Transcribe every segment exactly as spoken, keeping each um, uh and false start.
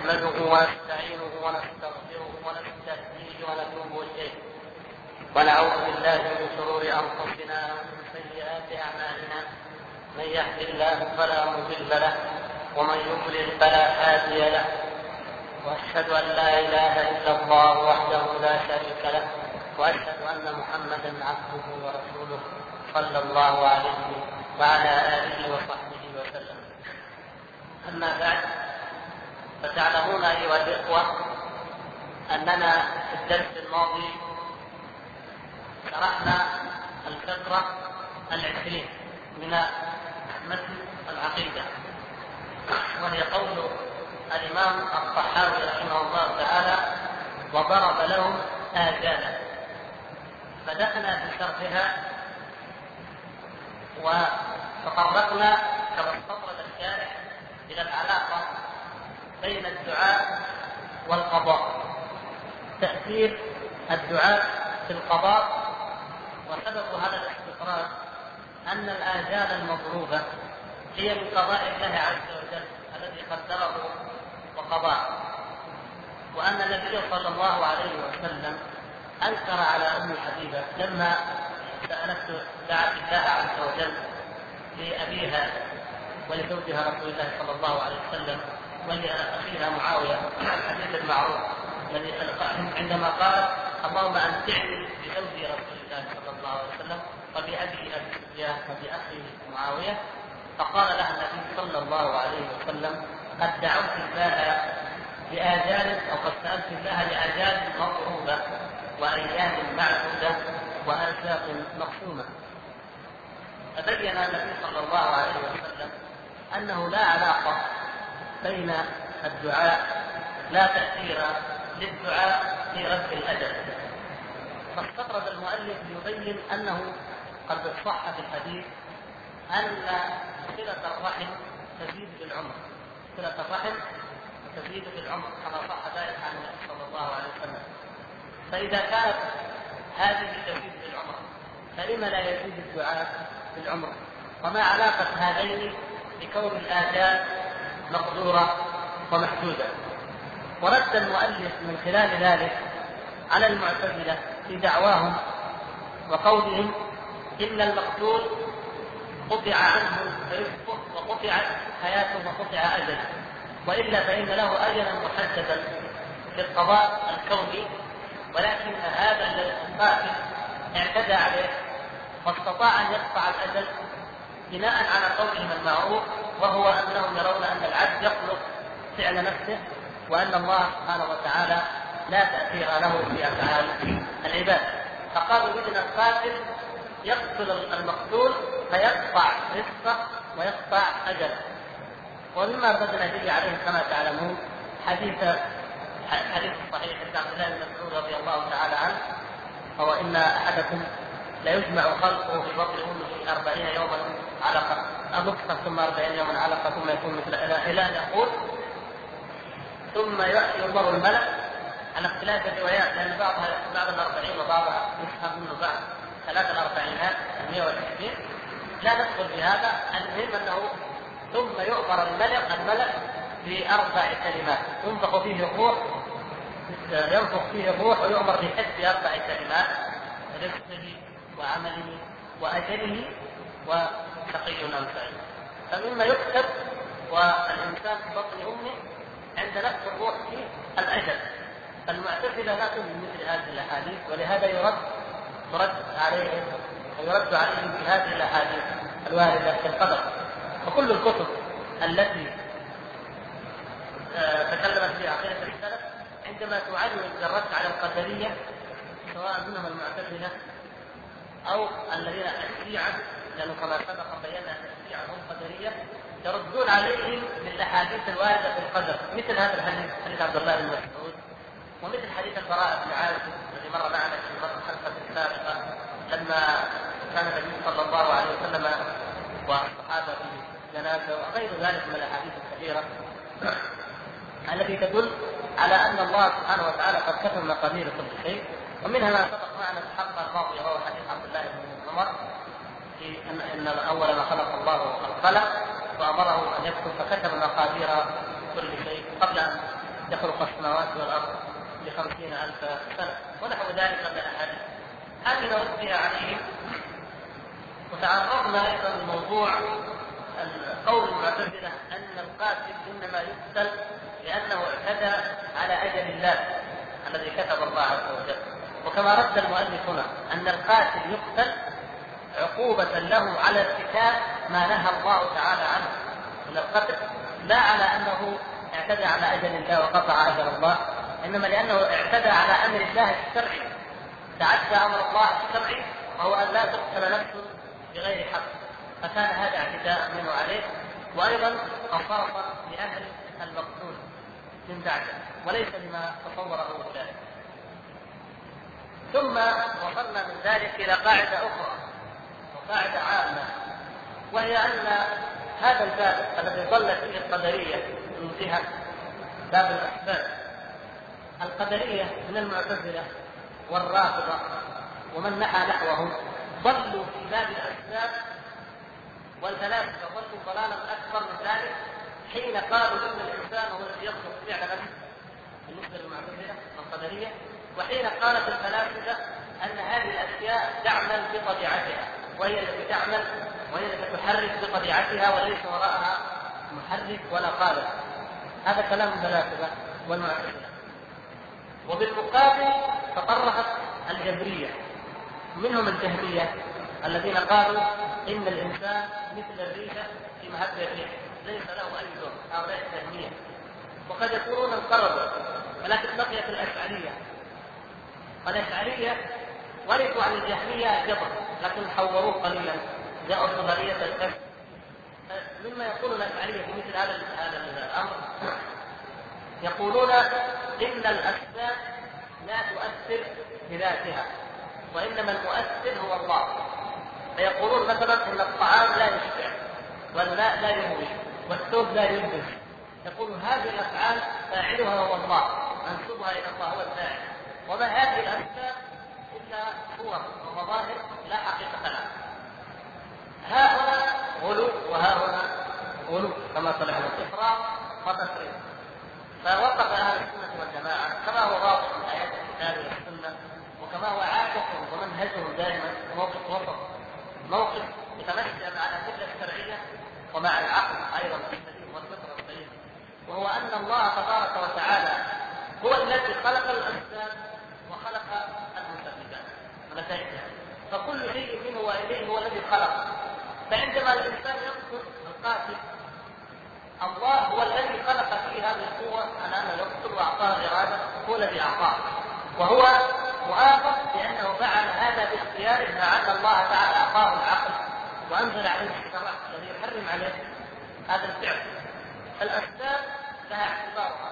نحمده ونستعينه ونستغفره ونستهديه ونتوب إليه ونعوذ بالله من شرور أنفسنا ومن سيئات أعمالنا. من يهد الله فلا مضل له ومن يضلل فلا هادي له، وأشهد أن لا إله إلا الله وحده لا شريك له، وأشهد أن محمدا عبده ورسوله صلى الله عليه وعلى آله وصحبه وسلم. أما بعد، فتعلمون أيها الإخوة أننا في الدرس الماضي شرحنا الفقرة العشرين من متن العقيدة، وهي قول الإمام الطحاوي رحمه الله تعالى: وضرب لهم آجالا. بدأنا بشرحها وتطرقنا كما استطرد الشارح إلى العلاقة بين الدعاء والقضاء، تأثير الدعاء في القضاء. وسبب هذا الاستطراد أن الآجال المضروبة هي من قضاء الله عز وجل الذي قدره وقضاه، وأن النبي صلى الله عليه وسلم أنكر على أم حبيبة لما سألته دعت الله عز وجل لأبيها ولزوجها رسول الله صلى الله عليه وسلم ولأخيها معاوية، الحديث المعروف الذي عندما قال: اللهم أمتعني بزوج رسول الله صلى الله عليه وسلم وبأبي أبي سفيان وبأخي معاوية. فقال لها النبي صلى الله عليه وسلم: قد دعوت الله لآجال أو قد سألت الله لآجال مضروبة وأيام معدودة وأرزاق مقسومة. فبين النبي صلى الله عليه وسلم أنه لا علاقة بين الدعاء، لا تأثير للدعاء في رد الأجل. فاستطرد المؤلف ليبين أنه قد صح في الحديث أن صلة الرحم تزيد بالعمر، صلة الرحم تزيد بالعمر كما صح ذلك عن النبي صلى الله عليه وسلم. فإذا كانت هذه تزيد بالعمر فلما لا يزيد الدعاء بالعمر؟ وما علاقة هذين بكون الآجال مقدورة ومحدودة؟ ورد المؤلف من خلال ذلك على المعتزلة في دعواهم وقولهم: إن المقتول قطع عنه رزقه وقطعت حياته وقطع أجله، وإلا فإن له أجلا محددا في القضاء الكوني، ولكن هذا القاتل اعتدى عليه واستطاع أن يقطع الأجل بناء على قولهم المعروف، وهو أنهم يرون أن العبد يخلق فعل نفسه وأن الله سبحانه وتعالى لا تأثير له في أفعال العباد. فقالوا إذن القاتل يقتل المقتول فيقطع رزقه ويقطع أجله. ومما ردنا به عليه كما تعلمون حديث حديث الصحيح عن عبد الله بن مسعود رضي الله تعالى عنه: هو إن أحدكم لا يجمع خلقه في بطن أمه أربعين يوما علقة نطفة ثم أربعين يوما علقة ثم يكون مثل إلى أن يقول ثم يأتي ينظر الملك، على اختلاف الروايات، لأن بعضها بعض الأربعين وبعضها يفهم منه بعض ثلاث الأربعينات مئة وعشرين. لا ندخل في هذا، المهم أنه ثم يؤمر الملك الملك بأربع كلمات ينفخ فيه الروح ينفخ فيه الروح ويؤمر بحسب أربع كلمات: رزقه وعمله وأجله وشقي أم سعيد. فمما يكتب والإنسان في بطن أمه عند نفس الروح فيه الأجل. فالمعتزلة لا تؤمن مثل هذه الأحاديث، ولهذا يرد ترد عليهم ويرد عليهم في هذه الأحاديث الواردة في القدر. وكل الكتب التي تكلمت في عقيدة السلف عندما تعلم الرد على القدرية، سواء منهم المعتزلة أو الذين الشيعة، لأنه كما سبق بينا أن الشيعة هم قدرية، يردون عليهم بالأحاديث الواردة في القدر، مثل هذا الحديث حديث عبد الله بن مسعود، ومثل حديث البراء بن عازب الذي مر معنا في المرة الخلفة السابقة لما كان النبي صلى الله عليه وسلم والصحابة في جنازة، وغير ذلك من الأحاديث الكثيرة التي تدل على أن الله سبحانه وتعالى قد كتب مقادير كل شيء. ومنها ما سبق معنا في الحلقة الماضية وهو حديث عبد الله بن عمر في أن أول ما خلق الله القلم وأمره أن يكتب، فكتب مقادير كل شيء قبل أن يخلق السماوات والأرض بخمسين ألف سنة ونحو ذلك من الأحاديث. هذه نرد بها عليهم. وتعرضنا أيضا لموضوع قول المعتزلة أن القاتل إنما يقتل لأنه اعتدى على أجل الله الذي كتب الله عز وجل. وكما رد المؤلف هنا أن القاتل يقتل عقوبة له على ارتكاب ما نهى الله تعالى عنه من القتل، لا على أنه اعتدى على أجل الله وقطع أجل الله، إنما لأنه اعتدى على أمر الله الشرعي، تعدى أمر الله الشرعي وهو أن لا تقتل نفس بغير حق، فكان هذا اعتداء منه عليه، وأيضا خصاصة لأهل المقتول من بعده وليس لما تصوره أولئك. ثم وصلنا من ذلك إلى قاعدة أخرى وقاعدة عامة، وهي أن هذا الباب الذي ظل فيه القدرية انتهى باب الأسباب. القدرية من المعتزلة والرافضة ومن نحى نحوهم ضلوا في باب الأسباب، والفلاسفة ضلوا ضلالا أكبر من ذلك حين قالوا إن الإنسان هو الذي يخلق فعل نفسه بالنسبة للمعتزلة والقدرية، وحين قالت الفلاسفة أن هذه الأشياء تعمل بطبيعتها وهي التي تعمل وهي التي تحرك بطبيعتها وليس وراءها محرك ولا قادر. هذا كلام الفلاسفة والمعتزلة. وبالمقابل تطرقت الجبرية، منهم الجهمية الذين قالوا إن الإنسان مثل الريشة في مهب الريح ليس له أي لون، هؤلاء الجهمية، وقد يكونون انقرضوا، ولكن بقيت الأشعرية. والأشعرية ورثوا عن الجهمية جبر لكن حوروه قليلا، جاءوا نظرية الكشف. مما يقول الأشعرية في مثل هذا هذا الأمر، يقولون إن الأسباب لا تؤثر بذاتها وإنما المؤثر هو الله. فيقولون مثلا إن الطعام لا يشبع والماء لا يروي والثوب لا يلبس، يقول هذه الأفعال فاعلها هو الله، منسوبها إلى الله هو الفاعل، وما هذه الأسباب إلا صور ومظاهر لا حقيقة لها. ها هنا غلو وها هنا غلو كما صلح الإفراط وتفريط. فوقف أهل السنة والجماعة كما هو واضح من آيات الكتاب والسنة، وكما هو عادتهم ومنهجهم دائما موقف وسط، موقف يتمشى مع الأدلة الشرعية ومع العقل أيضا السليم والفطرة السليمة، وهو أن الله تبارك وتعالى هو الذي خلق الأسباب وخلق المسببات ونتائجها، فكل شيء منه وإليه هو الذي خلق. فعندما الإنسان يقتل القاتل، الله هو الذي خلق فيه هذه القوة على أنه يقتل وأعطاه الإرادة، هو الذي أعطاه، وهو مؤاخذ بأنه فعل هذا باختياره مع أن الله تعالى أعطاه العقل وأنزل عليه الشرع الذي يحرم عليه هذا الفعل. الأسباب لها اعتبارها.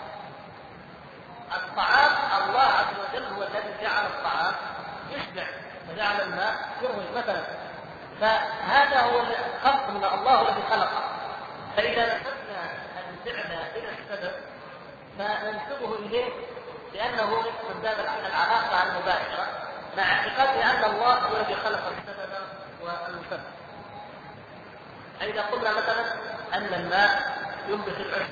الطعام الله عز وجل هو الذي جعل الطعام يشبع وجعل الماء يروي مثلا، فهذا هو الخلق من الله الذي خلقه. فإذا نسبنا الفعل إلى السبب فننسبه إليه لأنه من باب العلاقة المباشرة، مع اعتقاد أن الله هو الذي خلق السبب والمسبب. إذا قلنا مثلا أن الماء ينبت العشب،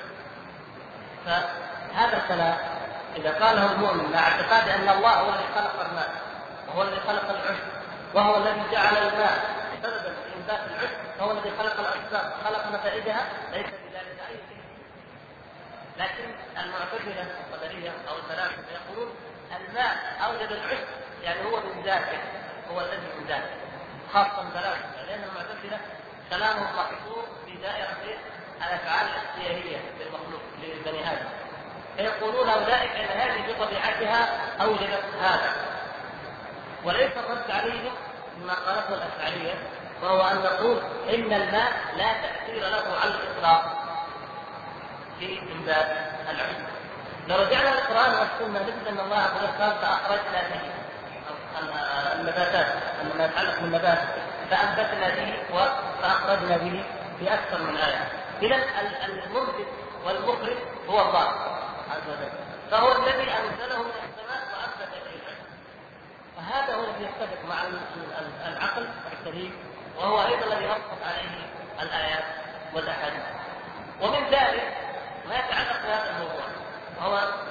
فهذا الكلام إذا قاله المؤمن مع اعتقاد أن الله هو الذي خلق الماء وهو الذي خلق العشب وهو الذي جعل الماء سببا في إنبات العشب وهو الذي خلق الأسباب خلق نتائجها، ليس بذلك أي شيء. لكن المعتزلة القدرية أو الفلاسفة يقولون الماء أوجد العشب، يعني هو من ذاته، هو الذي من ذاته، خاصة الفلاسفة، لأن المعتزلة كلامهم محصور في دائرة الأفعال الاختيارية للمخلوق لبني آدم، فيقولون أولئك أن هذه بطبيعتها أوجدت هذا. وليس الرد عليهم بما قالته الأشعرية، وهو أن نقول إن الماء لا تأثير له على الإطلاق في إنبات العشب. لو رجعنا للقرآن والسنة نجد أن الله عز وجل قال فأخرجنا به النباتات، ما يتعلق بالنبات فأنبتنا به وفأخرجنا به في أكثر من آية. إذن المنبت والمخرج هو الله عز وجل، فهو الذي أنزله من السماء وأنبت به العشب، فهذا هو الذي يتفق مع العقل السليم، وهو أيضا الذي نصت عليه الآيات والأحاديث. ومن ذلك ما يتعلق بهذا الموضوع، وهو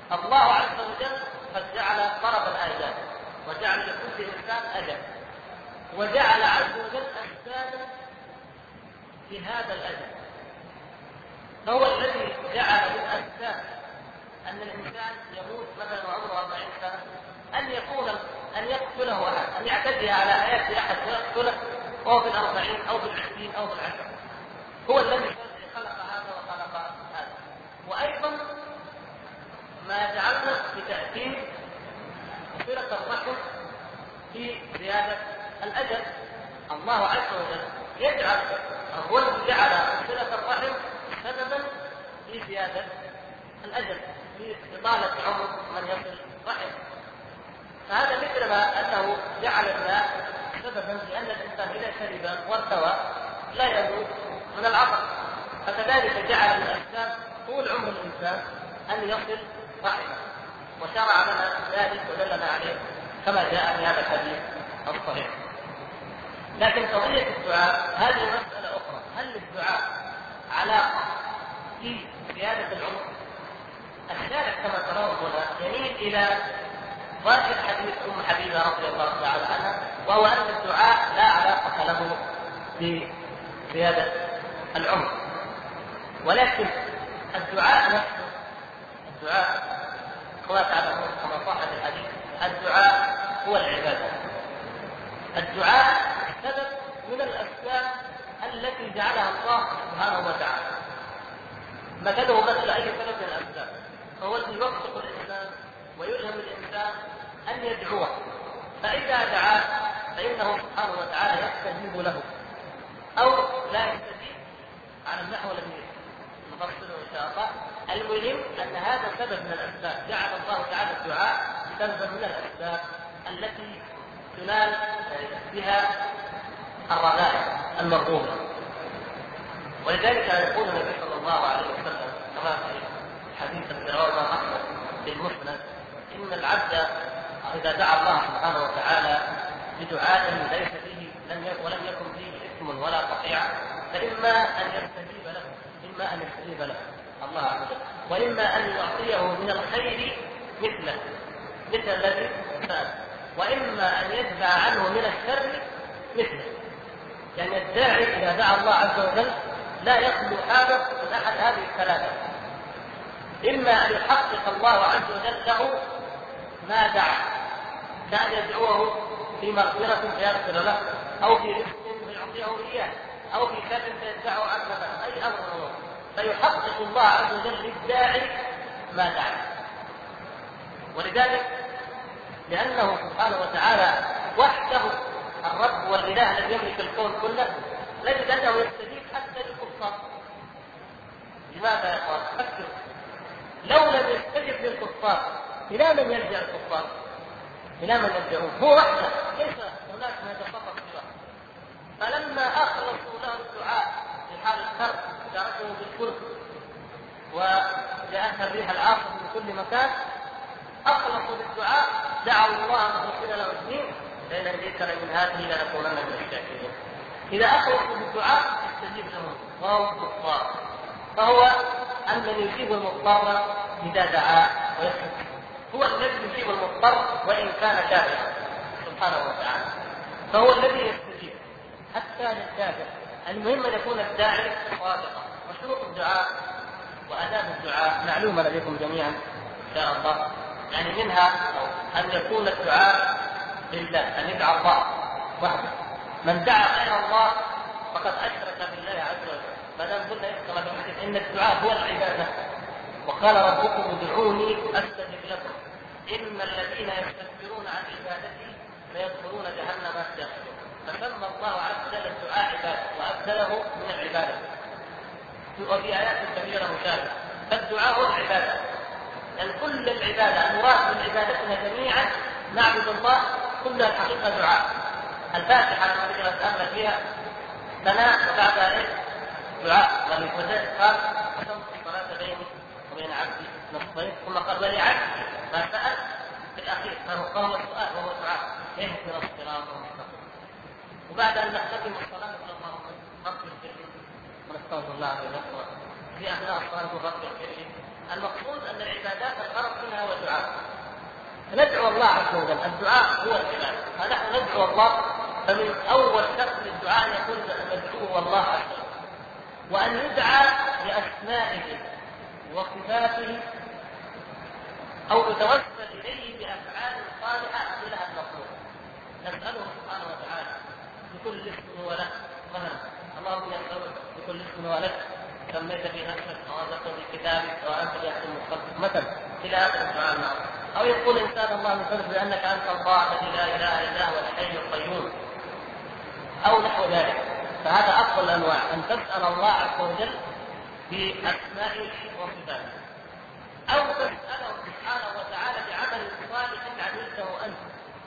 الله عز وجل قد جعل طرف الآجال، وجعل لكل إنسان أجل، وجعل عز وجل أسبابا في هذا الأجل. فهو الذي جعل بالأسباب أن الإنسان يموت مثلا وعمره أربعين سنة، أن يكون أن يقتله أحد، أن يعتدي على حياة أحد ويقتله وهو في الأربعين أو في العشرين أو في العشر. هو الذي خلق هذا وخلق هذا. وأيضا ما جعلنا بتأثير صلة الرحم في زيادة الأجل. الله عز وجل يجعل هو الذي جعل صلة الرحم سببا في زيادة الأجل، في إطالة عمر من يصل رحم. فهذا مثل ما أنه جعل الماء سببا لأن الإنسان إذا شرب وارتوى لا يموت من العطش، فكذلك جعل الأسباب طول عمر الإنسان أن يصل رحمه، وشرع لنا ذلك ودلنا عليه كما جاء في هذا الحديث الصحيح. لكن قضية الدعاء هذه مسألة أخرى. هل للدعاء علاقة في زيادة العمر؟ الشارع كما ترون هنا يميل إلى ظاهر حديث أم حبيبة رضي الله تعالى عنها، وهو أن الدعاء لا علاقة له بزيادة العمر، ولكن الدعاء نفسه الدعاء كما تعلمون كما صح في الحديث الدعاء هو العبادة. الدعاء سبب من الأسباب التي جعلها الله سبحانه وتعالى، مثله مثل أي سبب من الأسباب، فهو الذي يوفق الإنسان ويلهم الإنسان أن يدعوه، فإذا دعاه فإنه سبحانه وتعالى يستجيب له أو لا يستجيب على النحو الذي نفصله إن شاء الله. المهم أن هذا سبب من الأسباب، جعل الله تعالى الدعاء سببا من الأسباب التي تنال بها الرغائب المرغوبة. ولذلك يقول النبي صلى الله عليه وسلم كما في حديث الرواه الإمام أحمد في المسند إن العبد إذا دعا الله سبحانه وتعالى بدعاء ليس فيه ولم يكن فيه اسم ولا قطيعة فإما أن يستجيب له إما أن يستجيب له الله عز وجل، وإما أن يعطيه من الخير مثله مثل الذي سأل، وإما أن يدفع عنه من الشر مثله. يعني الداعي إذا دعا الله عز وجل لا يخلو حاجة من أحد هذه الثلاثة، إما أن يحقق الله عز وجل له ما دعا، كأن يدعوه في مغفرة فيغفر له، أو في رزق فيعطيه إياه، أو في شر فيدفعه عنه مثلا، أي أمر هو فيحقق الله عز وجل للداعي ما دعا. ولذلك لأنه سبحانه وتعالى وحده الرب والإله الذي يملك الكون كله نجد أنه يستجيب حتى للكفار. لماذا يا إخوان؟ فكروا، لو لم يستجب للكفار إلى من يلجأ الكفار؟ إلى من يلجأون؟ هو وحده، ليس هناك ما يتصرف سواه. فلما أخلصوا له الدعاء في حال الكرب تركوا بالكل وجاءتها الريح العاصف من كل مكان، أخلصوا بالدعاء دعوا الله مخلصين له الدين لئن هديتنا من هذه لنكونن من الشاكرين. إذا أخلصوا بالدعاء استجيب لهم وهم كفار. فهو أن من يجيب المضطر إذا دعا ويسكت، هو الذي يجيب المضطر وإن كان كافرا سبحانه وتعالى، فهو الذي يستجيب حتى للكافر. المهم أن يكون الداعي صادقا. وشروط الدعاء وآداب الدعاء معلومة لديكم جميعا إن شاء الله. يعني منها أن يكون الدعاء لله، أن يدعى الله وحده. من دعا غير الله فقد أشرك بالله عز وجل. ما دام قلنا كما تقول إن الدعاء هو العبادة، وقال ربكم ادعوني أستجب لكم إن الذين يستكبرون عن عبادتي فيدخلون جهنم داخلين. فسمى الله عز وجل الدعاء عبادة وأبدله من العبادة، وفي آيات كثيرة مشابهة. فالدعاء هو العبادة، يعني كل العبادة المراد من عبادتنا جميعا نعبد الله كلها الحقيقة دعاء. الفاتحة التي نتأمل فيها ثناء وبعدها ايه؟ دعاء. ولذلك قال قسمت الصلاة بيني وبين عبدي نصفين، ثم قال ولعبدي ما سأل في الأخير فهو السؤال وهو دعاء اهدنا الصراط المستقيم. وبعد أن نختتم الصلاة نقول اللهم اغفر لي ونستغفر الله عليه وسلم في أثناء الصلاة رب اغفر لي المقصود أن العبادات الغرض منها هو الدعاء. ندعو الله عز وجل، الدعاء هو العبادة، فنحن ندعو الله، فمن أول شرط للدعاء أن يكون ندعوه الله عز وجل، وأن يدعى بأسمائه وصفاته أو يتوسل إليه بأفعال صالحة لها المطلوب. نسأله سبحانه وتعالى بكل اسم هو له، مثلا اللهم يسألك بكل اسم هو لك سميت في نفسك أو أنزلته في كتابك أو أنت بأحسن مخلصك مثلا إلى آخر الدعاء المعروف. أو يقول إنسان الله نسألك بأنك أنت الله الذي لا إله إلا هو الحي القيوم أو نحو ذلك. فهذا أفضل الأنواع، أن تسأل الله عز وجل بأسمائه وصفاته، أو تسأله سبحانه وتعالى بعمل صالح عملته أنت،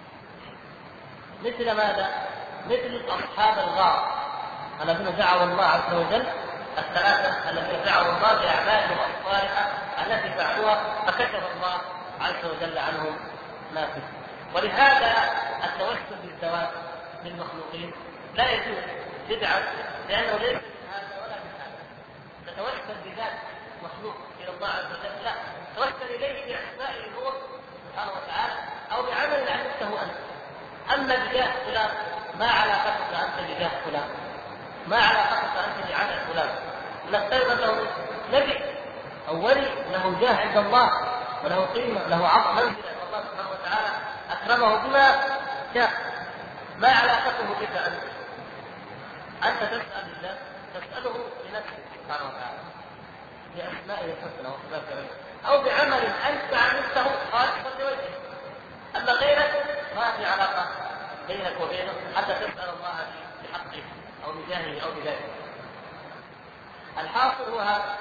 مثل ماذا؟ مثل أصحاب الغار الذين دعوا الله عز وجل، الثلاثة الذين دعوا الله بأعمالهم الصالحة التي فعلوها فكشف الله عز وجل عنهم ما فيه. ولهذا التوسل بالذوات للمخلوقين لا يجوز بدعة، لأنه ليس من هذا ولا من هذا. تتوسل بذات مخلوق إلى الله عز وجل، لا، توسل إليه بأسمائه هو سبحانه وتعالى أو بعمل عملته أنت. أما بجاه فلان ما علاقتك أنت بجاه فلان، ما علاقتك أنت بعمل فلان. نفترض له نبي أو ولي له جاه عند الله وله قيمة له عظمة منزلة، الله سبحانه وتعالى أكرمه بما شاء، ما علاقته بك أنت؟ أنت تسأل الله، تسأله لنفسك سبحانه وتعالى بأسمائه الحسنى وصفاته أو بعمل أنت عملته خالصا لوجهه. أما غيرك ما في علاقة بينك وبينه حتى تسأل الله بحقه أو بجاهه أو بذلك. الحاصل هو هذا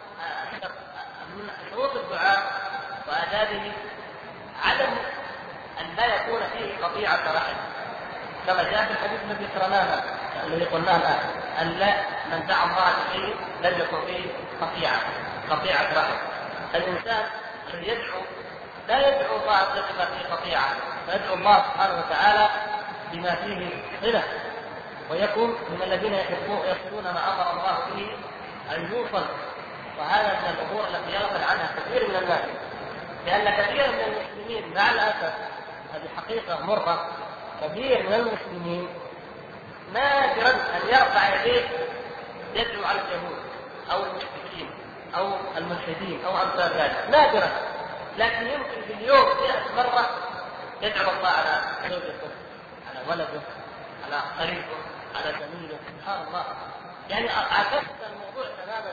من شروط الدعاء وآدابه عدم أن لا يكون فيه قطيعة رحم، كما جاء في الحديث الذي قرأناه الذي قلناه الآن، أن لا من دعا الله بشيء لم يكن فيه قطيعة قطيعة رحم. الإنسان الذي يدعو لا يدعو الله بما فيه قطيعة، فيدعو الله سبحانه وتعالى بما فيه صلة، ويكون من الذين يصلون ما أمر الله به أن يوصل. وهذا من الأمور التي يغفل عنها كثير من الناس، لأن كثير من المسلمين مع الأسف، هذه حقيقة مرة، كثير من المسلمين نادرا أن يرفع يديه يدعو على اليهود أو المشركين أو الملحدين أو أمثال ذلك، نادرا. لكن يمكن في اليوم مئة مرة يدعو الله على زوجته، على ولده، على قريبه، على زميله، سبحان الله. يعني عكست الموضوع تماما.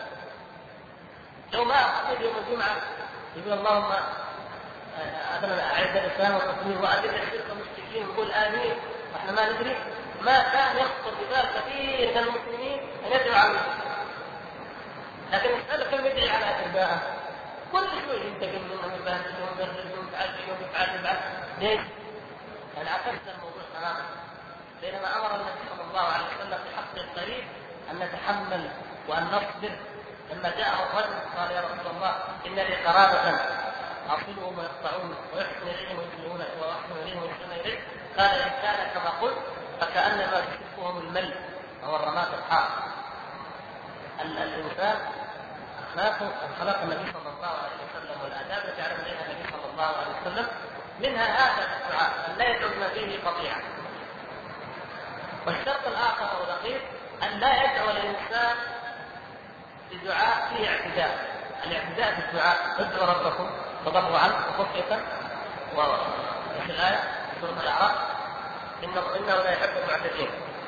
لو ما أخذ يوم الجمعة يقول اللهم أعز الإسلام والمسلمين وأذل الشرك والمشركين ويقول آمين وإحنا ما ندري، ما كان يخطر ببال كثير من المسلمين أن يدعو على المسلمين. لكن نسأله كم يدعي على أتباعه، كل شوي ينتقل منهم ويبهدلهم ويبهدلهم ويعذبهم ويفعل. ليش؟ يعني عكست الموضوع تماما. بينما أمر النبي صلى الله عليه وسلم بحق القريب أن نتحمل وأن نصبر. لما جاءه الرجل قال يا رسول الله إن لي قرابة أصلهم ويقطعون ويحسن إليهم ويسلمون ويحسن إليهم ويحسن إليه، قال إن كان كما قلت فكأنما تشبههم المل وهو الرماد الحار. الإنسان أخلاقه أخلاق النبي صلى الله عليه وسلم والآداب التي علم عليها النبي صلى الله عليه وسلم، منها هذا الدعاء أن لا يدعو ما فيه قطيعة. والشرط الآخر أو الأخير أن لا يدعو الإنسان بدعاء فيه اعتداء. الاعتداء في الدعاء ادعوا ربكم تضرعا وخفية، وفي الآية سورة الأعراف إنه إنه لا يحب المعتدين.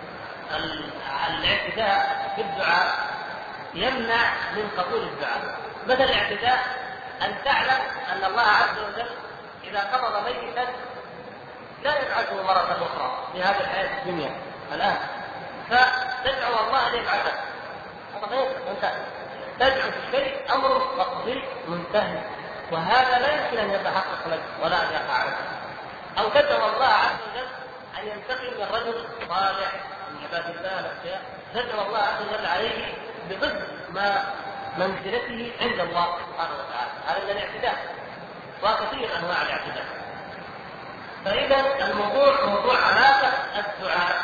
الاعتداء في الدعاء يمنع من قبول الدعاء. مثل الاعتداء أن تعلم أن الله عز وجل إذا قبض ميتا لا يبعثه مرة أخرى في هذه الحياة الدنيا الآن، فتدعو الله أن يبعثه. هذا غير منتهي. تدعو في شيء أمر مقضي منتهي، وهذا لا يمكن أن يتحقق لك ولا أن يقع لك. أو تدعو الله عز وجل أن ينتقم من رجل صالح من عباد الله الأشياء، تدعو الله عز وجل عليه بضد ما منزلته عند الله سبحانه وتعالى. هذا من الاعتداء، وكثير أنواع الاعتداء. فإذا الموضوع موضوع علاقة الدعاء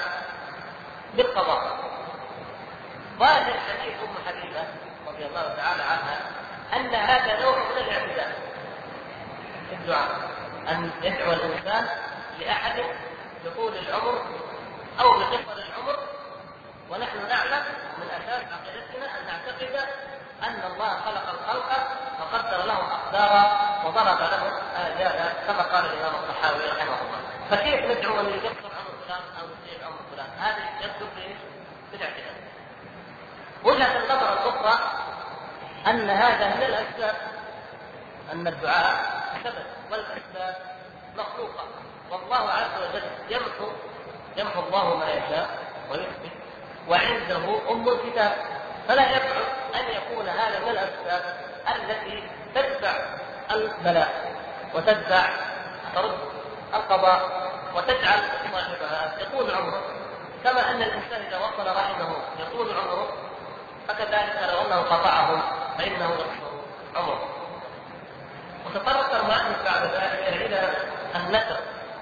بالقضاء. ظاهر حديث أم حبيبة رضي الله تعالى عنها أن هذا نوع من الاعتداء في الدعاء، أن يدعو الإنسان لأحد بطول العمر أو بقصر العمر، ونحن نعلم من أساس عقيدتنا أن نعتقد أن الله خلق الخلق وقدر لهم أقدارا وضرب لهم آجالا كما قال الإمام الطحاوي رحمه الله. فكيف ندعو من يقصر عمر فلان أو يطيل عمر فلان؟ هذه يدخل في الاعتداء. وجهة النظر الأخرى أن هذا من الأسباب، أن الدعاء سبب والأسباب مخلوقة، والله عز وجل يمحو يمحو الله ما يشاء ويثبت، وعنده أم الكتاب، فلا يبعد أن يكون هذا من الأسباب التي تتبع البلاء وتتبع ترد القضاء وتجعل صاحبها يطول عمره، كما أن الإنسان إذا وصل رحمه يطول عمره، فكذلك لو أنه قطعه فإنه يقصر عمره. وتطرق المؤلف بعد ذلك إلى النذر،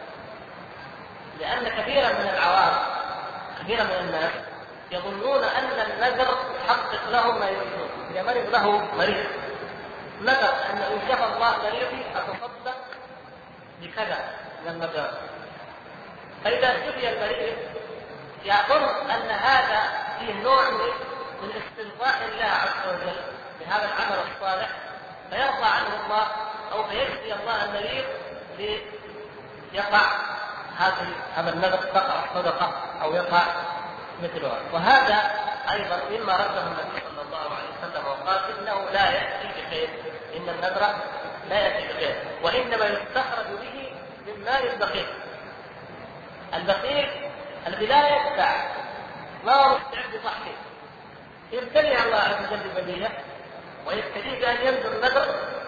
لأن كثيرا من العوام كثيرا من الناس يظنون أن النذر يحقق لهم ما يريدون. إذا مرض له مريض نذر أن إن شفى الله مريضي أتصدق بكذا من النذر، فإذا شفي المريض يظن أن هذا فيه نوع من استرضاء الله عز وجل بهذا العمل الصالح، فيرضى عنه الله أو فيشفي الله المريض ليقع هذا النذر، تقع صدقة أو يقع مثلها. وهذا أيضا مما رده النبي صلى الله عليه وسلم وقال إنه لا يأتي بخير، إن النذر لا يأتي بخير، وإنما يستخرج به من مال البخيل. البخيل الذي لا يدفع ما هو مستعد لضحكه، يبتلي الله عز وجل ببليه ويستجيب أن ينذر النذر،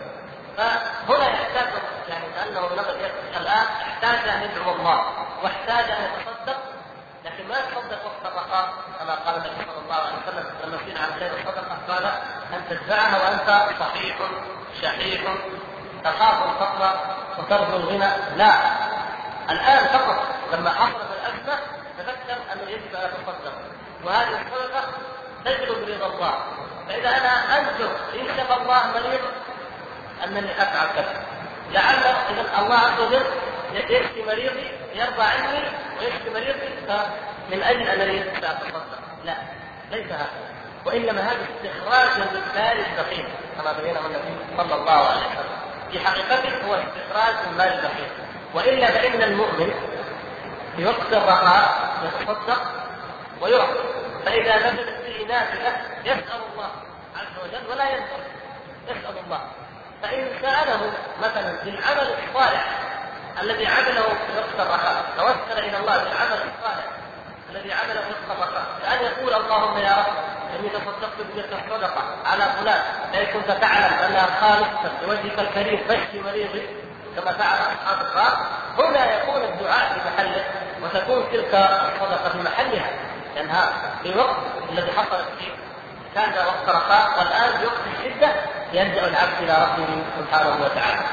فهنا يحتاج يعني كأنه النذر الآن احتاج أن يدعو الله واحتاج أن يتصدق، لكن ما يتصدق وقت الرخاء كما قال النبي صلى الله عليه وسلم لما سئل عن خير الصدقة قال أن تدفعها وأنت صحيح شحيح تخاف الفقر وترجو الغنى. لا، الآن فقط لما حصلت الأزمة تذكر أنه يجب أن يتصدق، وهذه الصدقة تجلب برضا الله. فإذا أنا أنذر إن شفى الله مريض أنني أفعل كذا، لعل إذا الله عز وجل يشفي مريضي يرضى عني ويشفي مريضي فمن أجل أنني سأتصدق. لا، ليس هكذا، وإنما هذا استخراج من مال البخيل كما بينه النبي صلى الله عليه وسلم، في حقيقته هو استخراج من مال البخيل. وإلا فإن المؤمن في وقت الرخاء يتصدق ويعطي، فإذا نزلت به نافلة يسأل الله عز وجل ولا ينسى، يسأل الله. فإن سأله مثلا بالعمل الصالح الذي عمله في وقت الرخاء، توسل إلى الله بالعمل الصالح الذي عمله في وقت الرخاء، كأن يقول اللهم يا رب إني تصدقت بتلك الصدقة على فلان لئن كنت تعلم أنها خالصة لوجهك الكريم فاشفي مريضي كما فعل أصحاب الغار. هنا يكون الدعاء في محله وتكون تلك الصدقة في محلها، لأنها في الوقت الذي حصلت فيه كان وقت رخاء، والآن في وقت الشدة يلجأ العبد إلى ربه سبحانه وتعالى.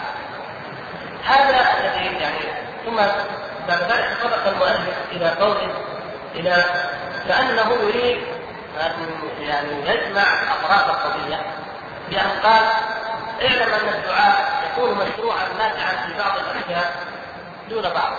هذا الذي يعني ثم بعد ذلك سبق المؤلف إلى قول إلى كأنه يريد أن يعني يجمع أطراف القضية بأن قال اعلم أن الدعاء يكون مشروعا نافعا في بعض الأشياء دون بعض.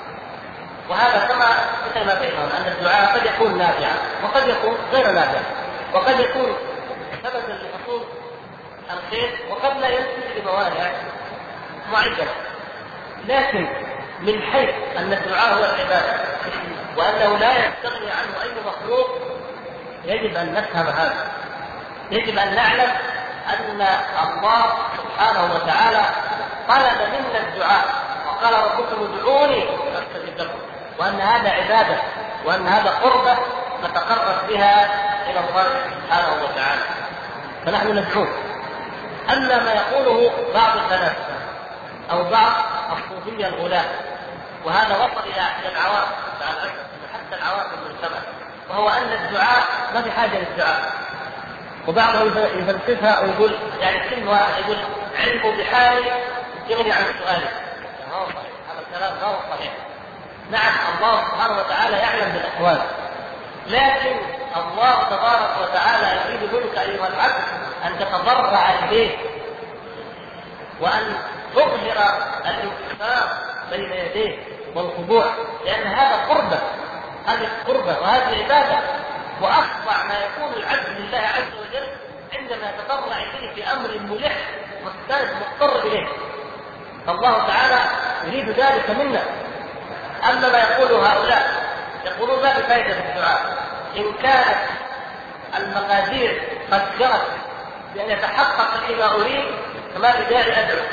وهذا كما مثل ما بينهم أن الدعاء قد يكون نافعا وقد يكون غير نافع، وقد يكون سببا لحصول الخير وقد لا ينتج بموانع معينة. لكن من حيث أن الدعاء هو العبادة وأنه لا يستغني عنه أي مخلوق، يجب أن نفهم هذا، يجب أن نعلم أن الله سبحانه وتعالى طلب منا الدعاء وقال ربكم ادعوني أستجب لكم، وأن هذا عبادة وأن هذا قربة نتقرب بها إلى الله سبحانه وتعالى، فنحن ندعوه. أما ما يقوله بعض الفلاسفة أو بعض الصوفية الغلاة، وهذا وصل إلى العوام حتى العوام المجتمع، وهو أن الدعاء ما في حاجة للدعاء. وبعضهم يفلسفها ويقول يعني كل واحد يقول علمه بحالي يغني عن سؤالي. هذا صحيح، هذا الكلام غير صحيح. نعم الله سبحانه وتعالى يعلم بالأحوال، لكن الله تبارك وتعالى يريد منك أيها العبد أن تتضرع إليه وأن تظهر الانكسار بين يديه والخضوع، لأن هذا قربة، هذه قربة وهذه عبادة، وأخضع ما يكون العبد لله عز وجل عندما يتضرع إليه في أمر ملح مستند مضطر إليه. فالله تعالى يريد ذلك منا. أما ما يقوله هؤلاء يقولون ما بفائدة في الدعاء، إن كانت المقادير قد جرت بأن يتحقق لي ما أريد فما بداعي أدعو،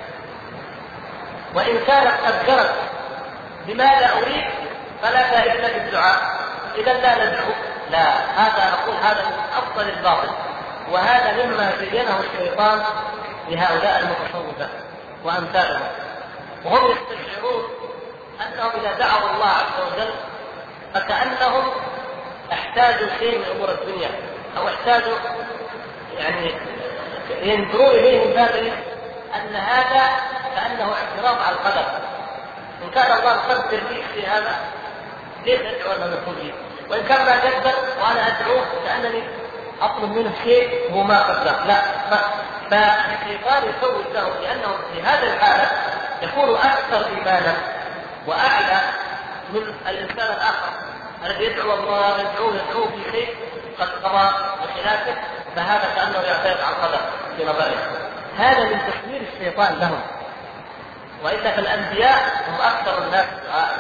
وإن كانت قد جرت بما لا أريد فلا فائدة في الدعاء، إذا لا ندعو. لا، هذا نقول هذا من أفضل الباطل، وهذا مما زينه الشيطان لهؤلاء المتصوفة وأمثالهم، وهم يستشعرون أنهم إذا دعوا الله عز وجل فكأنهم احتاجوا شيء من أمور الدنيا، أو احتاجوا يعني ينظروا إليه من باب أن هذا كأنه اعتراض على القدر. إن كان الله قدر لي في هذا ليش أدعو أن يكون لي؟ وإن كان ما قدر وأنا أدعوه كأنني أطلب منه شيء هو ما قدر. لا، فالشيطان يسوي له، لأنه في هذا الحالة يكون أكثر إيمانا وأعلى من الإنسان الآخر الذي يدعو الله يدعوه يدعوه في شيء قد قضى بخلافه، فهذا كأنه يعترض على القدر في نظره. هذا من تسوير الشيطان لهم. وإلا فالأنبياء هم أكثر الناس دعاء،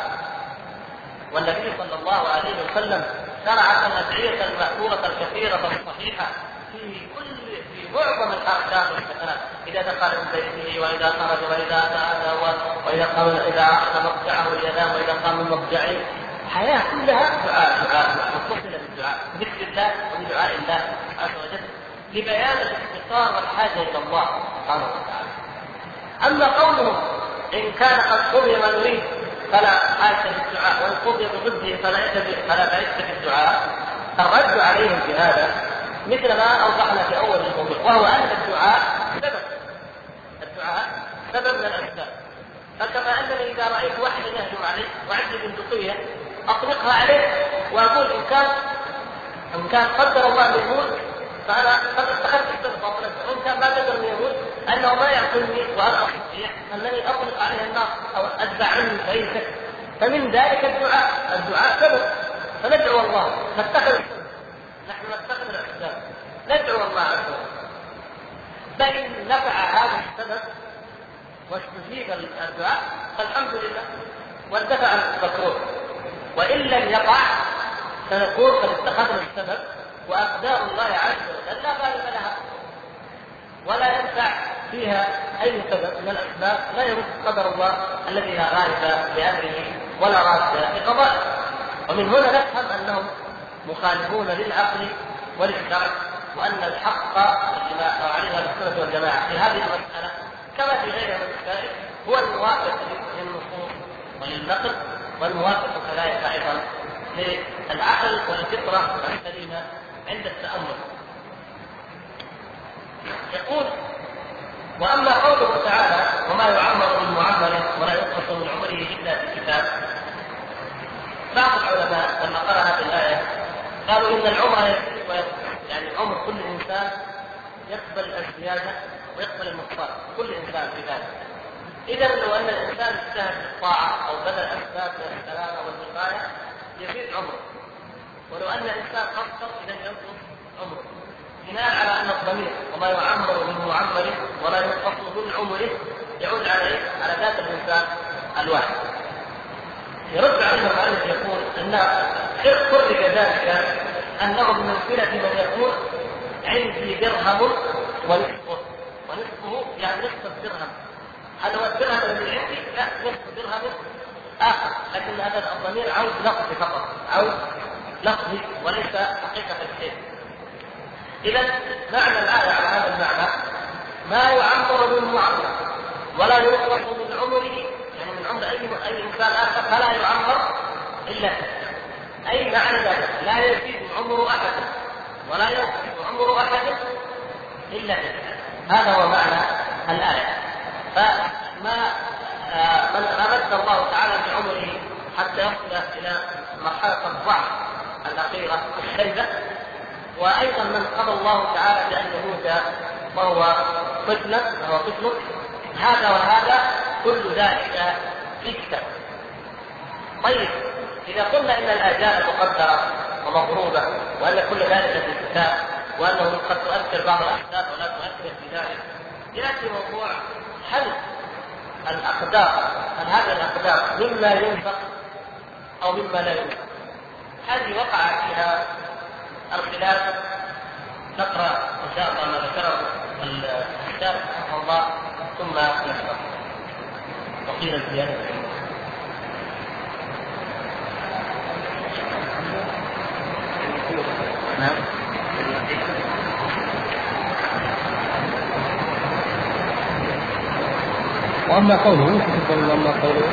والنبي صلى الله عليه وسلم شرع الأدعية المأثورة الكثيرة الصحيحة في كل في معظم الأحكام والحسنات، إذا دخل من بيته وإذا خرج وإذا أتى وإذا قام إذا أخذ مضجعه ينام وإذا قام من مضجعه، حياة كلها دعاء دعاء متصلة بالدعاء، ذكر الله ودعاء الله عز وجل لبيان الافتقار والحاجة إلى الله سبحانه وتعالى. أما قولهم إن كان قد قضي ما نريد فلا حاجة للدعاء، وإن قضي بضده فلا فلا بأس في الدعاء، الرد عليهم في هذا مثل ما أوضحنا في أول الموضوع، وهو أن الدعاء سبب، الدعاء سبب من الأسباب. فكما أنني إذا رأيت واحد يهجم علي وعندي بندقية أطلقها عليه وأقول إن كان إن كان قدر الله أن يموت فأنا قد اتخذت السبب أطلق، وإن كان ما قدر أن يموت أنه ما يعقلني وأنا أستطيع أنني أطلق عليه النار أو أدفع عنه بأي شكل. فمن ذلك الدعاء، الدعاء سبب، فندعو الله نتخذ السبب، نحن نتخذ الأسباب ندعو الله عز وجل. فإن نفع هذا السبب واستجيب الدعاء فالحمد لله واندفع المكروه، وإن لم يقع فنقول قد اتخذنا السبب وأقدار الله عز وجل لا غالب لها ولا ينفع فيها أي سبب من الأسباب، لا يرد قدر الله الذي لا غالب بأمره ولا راد بقضائه. ومن هنا نفهم أنهم مخالفون للعقل وللشرع، وأن الحق الذي عليها السنة والجماعة في هذه المسألة كما في غيرها من المسائل هو الموافق للنصوص وللنقل، والموافق كذلك أيضا للعقل والفطرة السليمة عند التأمل. يقول: وأما قوله تعالى: وما يعمر من معمر ولا ينقص من عمره إلا في كتاب. بعض العلماء لما قرأ هذه الآية قالوا إن العمر يزيد وينقص، يعني عمر كل إنسان يقبل الزيادة ويقبل النقصان، كل إنسان في ذلك. إذا لو أن الإنسان اجتهد في الطاعة أو بذل أسباب من السلامة والوقاية يزيد عمره، ولو أن الإنسان قصر إذا ينقص عمره، بناء على أن الضمير وما يعمر من معمر ولا ينقص من عمره يعود عليه على ذات الإنسان الواحد. يرد عليه المؤلف يقول أن فرق ذلك أنه بمنزلة من يقول عندي درهم ونصفه، ونصفه يعني نصف الدرهم، هذا هو الدرهم الذي عندي، لا نصف درهم آخر، لكن هذا الضمير عود لفظي فقط، عود لفظي وليس حقيقة الشيء. إذا معنى الآية على هذا المعنى: ما يعمر من معمر ولا ينقص من عمره، يعني من عمر أي أي إنسان آخر فلا يعمر إلا كتاب. أي معنى ذلك: لا يزيد عمر أحد ولا ينقص عمر أحد إلا كتاب. هذا هو معنى الآية. فما من أمد الله تعالى بعمره حتى يصل إلى مرحلة الضعف الأخيرة الشيبة وأيضا من قضى الله تعالى بأن يموت وهو طفل وهو طفل، هذا وهذا كل ذلك في كتاب. طيب إذا قلنا إن الآجال مقدرة ومضروبة وأن كل ذلك في الكتاب وأنه قد تؤثر بعض الأحداث ولا تؤثر في ذلك، يأتي موضوع هل الأقدار هل هذه الأقدار مما ينفق أو مما لا ينفق؟ هذه وقع فيها الخلاف. نقرأ إن شاء الله ما ذكره الكتاب رحمه الله ثم نشرح وقيل الزيادة. نعم. وأما قوله وأما قوله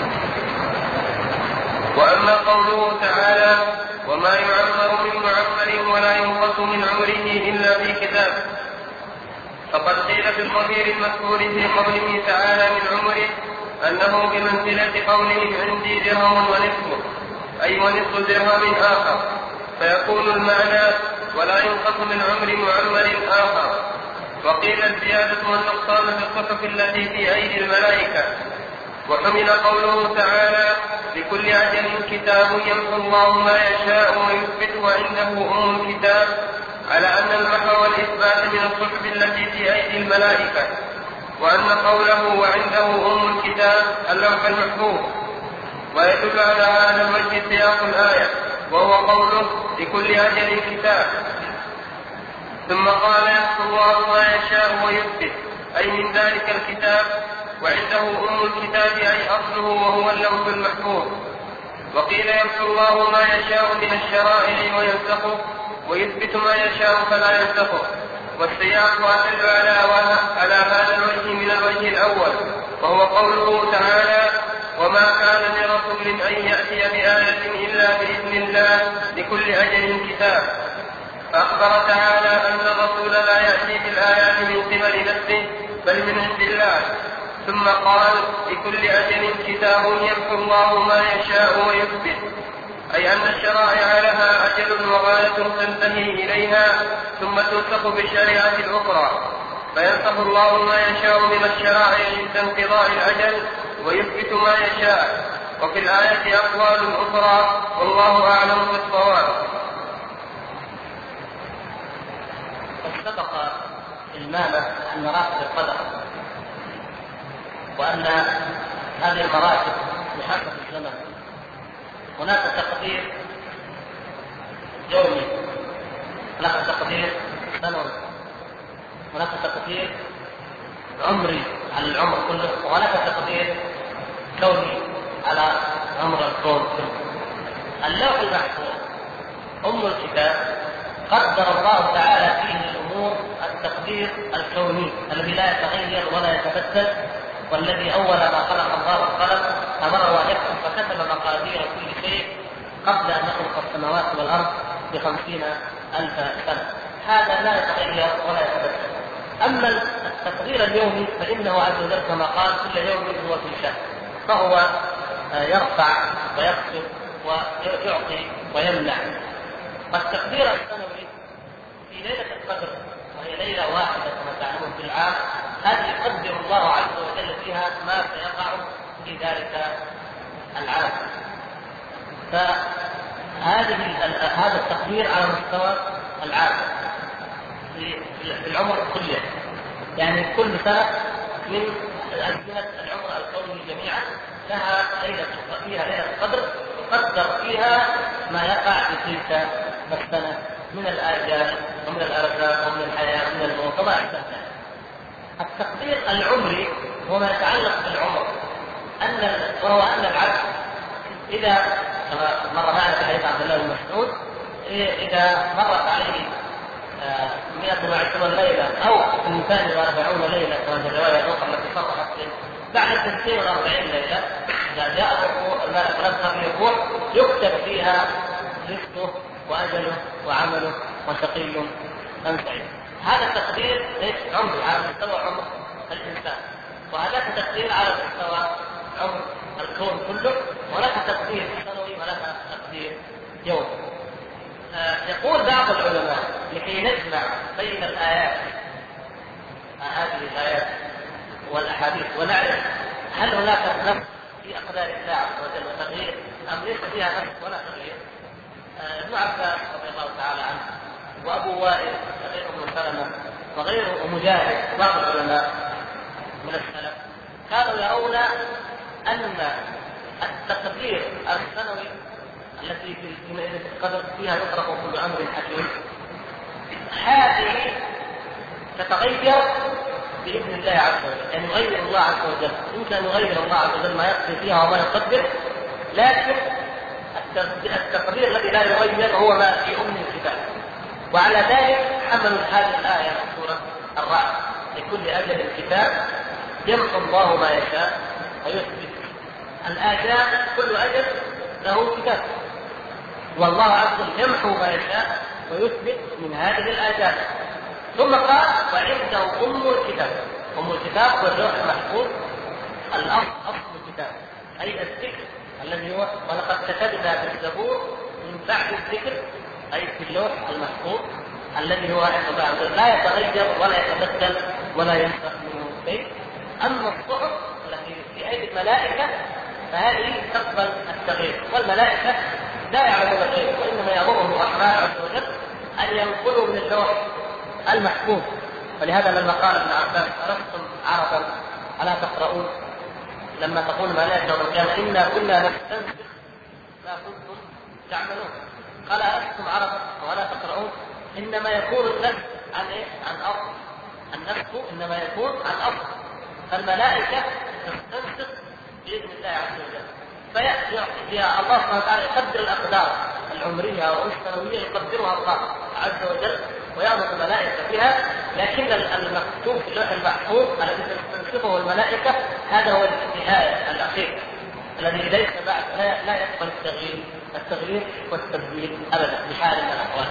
وأما قوله تعالى وما يعمر من معمر ولا ينقص من عمره إلا في كتاب، فقد قيل في الضمير المذكور في قوله تعالى من عمره أنه بمنزلة قوله عندي درهم ونصفه، أي ونصف درهم آخر، فيكون المعنى ولا ينقص من عمر معمر آخر. وقيل الزيادة والنقصان في الصحف التي في أيدي الملائكة. وحمل قوله تعالى لكل أجل كتاب يمحو الله ما يشاء ويثبت وعنده أم الكتاب، على أن المحو والإثبات من الصحف التي في أيدي الملائكة، وأن قوله وعنده أم الكتاب اللوح المحفوظ. ويدل على هذا الوجه سياق الآية وهو قوله لكل أجل كتاب. ثم قال يمحو الله ما يشاء ويثبت، أي من ذلك الكتاب، وعنده أم الكتاب أي أصله وهو اللوح المحفوظ. وقيل يمحو الله ما يشاء من الشرائع وينسخه، ويثبت ما يشاء فلا ينسخه. والسياق أدل على على هذا الوجه من الوجه الأول، وهو قوله تعالى وما كان لرسول أن يأتي بآية إلا بإذن الله لكل أجل كتاب. فأخبر تعالى أن الرسول لا يأتي بالآيات من قبل نفسه بل من عند الله. ثم قال لكل أجل كتاب يمحو الله ما يشاء ويثبت، أي أن الشرائع لها أجل وغاية تنتهي إليها ثم تنسخ بالشريعة الأخرى، فينسخ الله ما يشاء من الشرائع عند انقضاء الأجل ويثبت ما يشاء. وفي الآية أقوال أخرى والله أعلم بالصواب. سبق المامة أن مراتب القدر وأن هذه المراتب بحسب الزمن، هناك تقدير يومي، هناك تقدير سنوي، هناك تقدير عمري على العمر كله، وهناك تقدير كوني على عمر الكون كله. اللوح المحفوظ أم الكتاب قدر الله تعالى فيه الأمور التقدير الكوني الذي لا يتغير ولا يتبدل، والذي أول ما خلق الله القلم أمره أن يكتب فكتب مقادير كل شيء قبل أن يخلق السماوات والأرض بخمسين ألف سنة. هذا لا يتغير ولا يتبدل. أما التقدير اليومي فإنه عز وجل كما قال كل يوم هو في شأن، فهو يرفع ويخفض ويعطي ويمنع. والتقدير السنوي في ليلة القدر وهي ليلة واحدة كما تعلمون في العام، هذه يقدر الله عز وجل فيها ما سيقع في ذلك العام. فهذه هذا التقدير على مستوى العام في العمر كله، يعني كل سنة من أزمنة العمر الكوني جميعا لها ليلة فيها ليلة قدر يقدر فيها ما يقع في تلك السنة من الآجال ومن الأرزاق ومن الحياة ومن الموت وما أشبه ذلك. التقدير العمري هو ما يتعلق بالعمر، أن وهو أن العبد إذا كما مر معنا في حديث عبد الله بن مسعود إذا مرت عليه مئة وعشرون ليلة أو اثنتان وأربعون ليلة كما في الرواية الأخرى التي صرحت بعد اثنتين وأربعين ليلة إذا جاء الملك نفخ في الروح يكتب فيها رزقه وأجله وعمله وشقي أم سعيد. هذا التقدير ليس عمري على مستوى عمر الإنسان، وهذا تقدير على مستوى عمر الكون كله، ولا تقدير سنوي ولا تقدير يومي. يقول بعض العلماء لكي نجمع بين الآيات هذه الآيات والأحاديث ونعرف هل هناك نص في أقدار الله عز وجل وتغيير أم ليس فيها نص ولا تغيير. ابن عباس رضي الله تعالى عنه وأبو وائل وغيره من العلماء وغيره ومجاهد بعض العلماء من السلف كانوا يرون أن التقدير السنوي التي في القدر فيها يطرق كل أمر حكيم هذه تتغير بإذن الله عز وجل، يعني يغير الله عز وجل، يمكن أن يغير الله عز وجل ما يقضي فيها وما يقدر، لكن التقدير الذي لا يغير هو ما في أم الكتاب. وعلى ذلك حملوا هذه الآية في سورة الرعد: لكل أجل الكتاب يمحو الله ما يشاء ويثبت. الآجال كل أجل له كتاب، والله عز وجل يمحو ما يشاء ويثبت من هذه الآجال. ثم قال: وعنده أم الكتاب. أم الكتاب هو اللوح المحفوظ، الأصل أصل الكتاب، أي الذكر الذي هو ولقد كتبنا في الزبور من بعد الذكر، أي في اللوح المحفوظ الذي هو لا يتغير ولا يتبدل ولا ينسخ منه شيء. أما الصحف التي في أيدي الملائكة فهذه تقبل التغيير، والملائكة لا يعلمون الغيب، وإنما يأمرهم الرحمن عز وجل أن ينقلوا من اللوح المحفوظ. ولهذا لما قال ابن عباس: ألستم عربا ألا تقرؤون؟ لما تقول الملائكة يوم القيامة: إنا كنا نستنسخ ما كنتم تعملون. قال: ألستم عربا ولا تقرؤون؟ إنما يكون النسخ عن إيه؟ عن أصل. النسخ إنما يكون عن أصل. فالملائكة تستنسخ بإذن الله عز وجل، فيأتي الله سبحانه وتعالى يقدر الأقدار العمرية والسنوية، يقدرها الله عز وجل ويأمر الملائكة بها، لكن المكتوب في اللوح المحفوظ الذي تستنسخه الملائكة هذا هو النهاية الأخير الذي ليس بعد، لا, لا يقبل التغيير التغيير والتبديل أبدا بحال من الأحوال.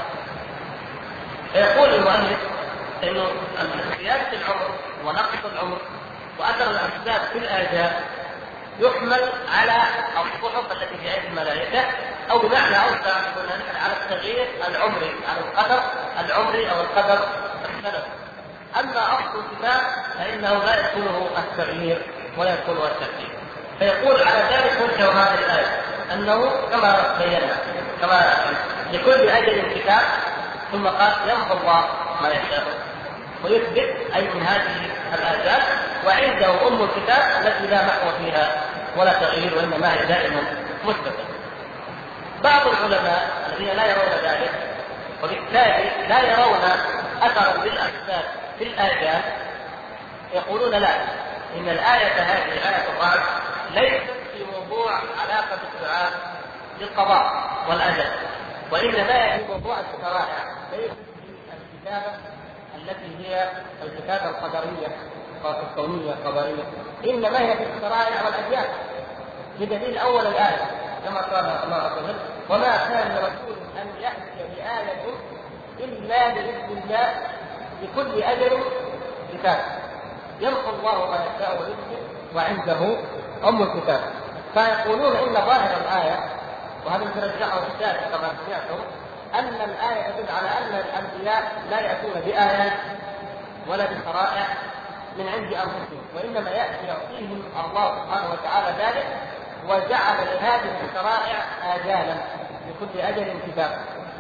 فيقول المؤلف إنه زيادة العمر ونقص العمر وأثر الأسباب في الآجال يحمل على الصحف التي في أيدي الملائكة، أو بمعنى أوسع على التغيير العمري، على القدر العمري أو القدر السنوي. أما أصل الكتاب فإنه لا يكونه التغيير ولا يكونه التبديل. فيقول على ذلك وجه هذه الآية أنه كما بينا كما لكل أجل كتاب، ثم قال: يمحو الله ما يشاء ويثبت، أي من هذه الآجال، وعنده أم الكتاب التي لا محو فيها ولا تغيير وإنما هي دائما مثبتة. بعض العلماء الذين لا يرون ذلك وبالتالي لا يرون أثرا للأسباب في الآجال يقولون: لا، إن الآية هذه آية الرعد ليست في موضوع علاقة الدعاء بالقضاء والأجل، وإنما هي في موضوع الشرائع، ليست في الكتابة التي هي الكتابة القدرية الكونية القدرية، إنما هي في الشرائع والأديان. بدليل أول الآية كما قال الله عز وجل: وما كان لرسول أن يأتي بآية إلا بإذن الله لكل أجل كتاب يمحو الله ما يشاء ويثبت وعنده أم الكتاب. فيقولون إن ظاهر الآية، وهذا يرجعه الشارع كما سمعتم، أن الآية تدل على أن الأنبياء لا يأتون بآيات ولا بشرائع من عند أنفسهم، وإنما يأتي يعطيهم الله سبحانه وتعالى ذلك، وجعل لهذه الشرائع آجالا لكل أجل كتاب.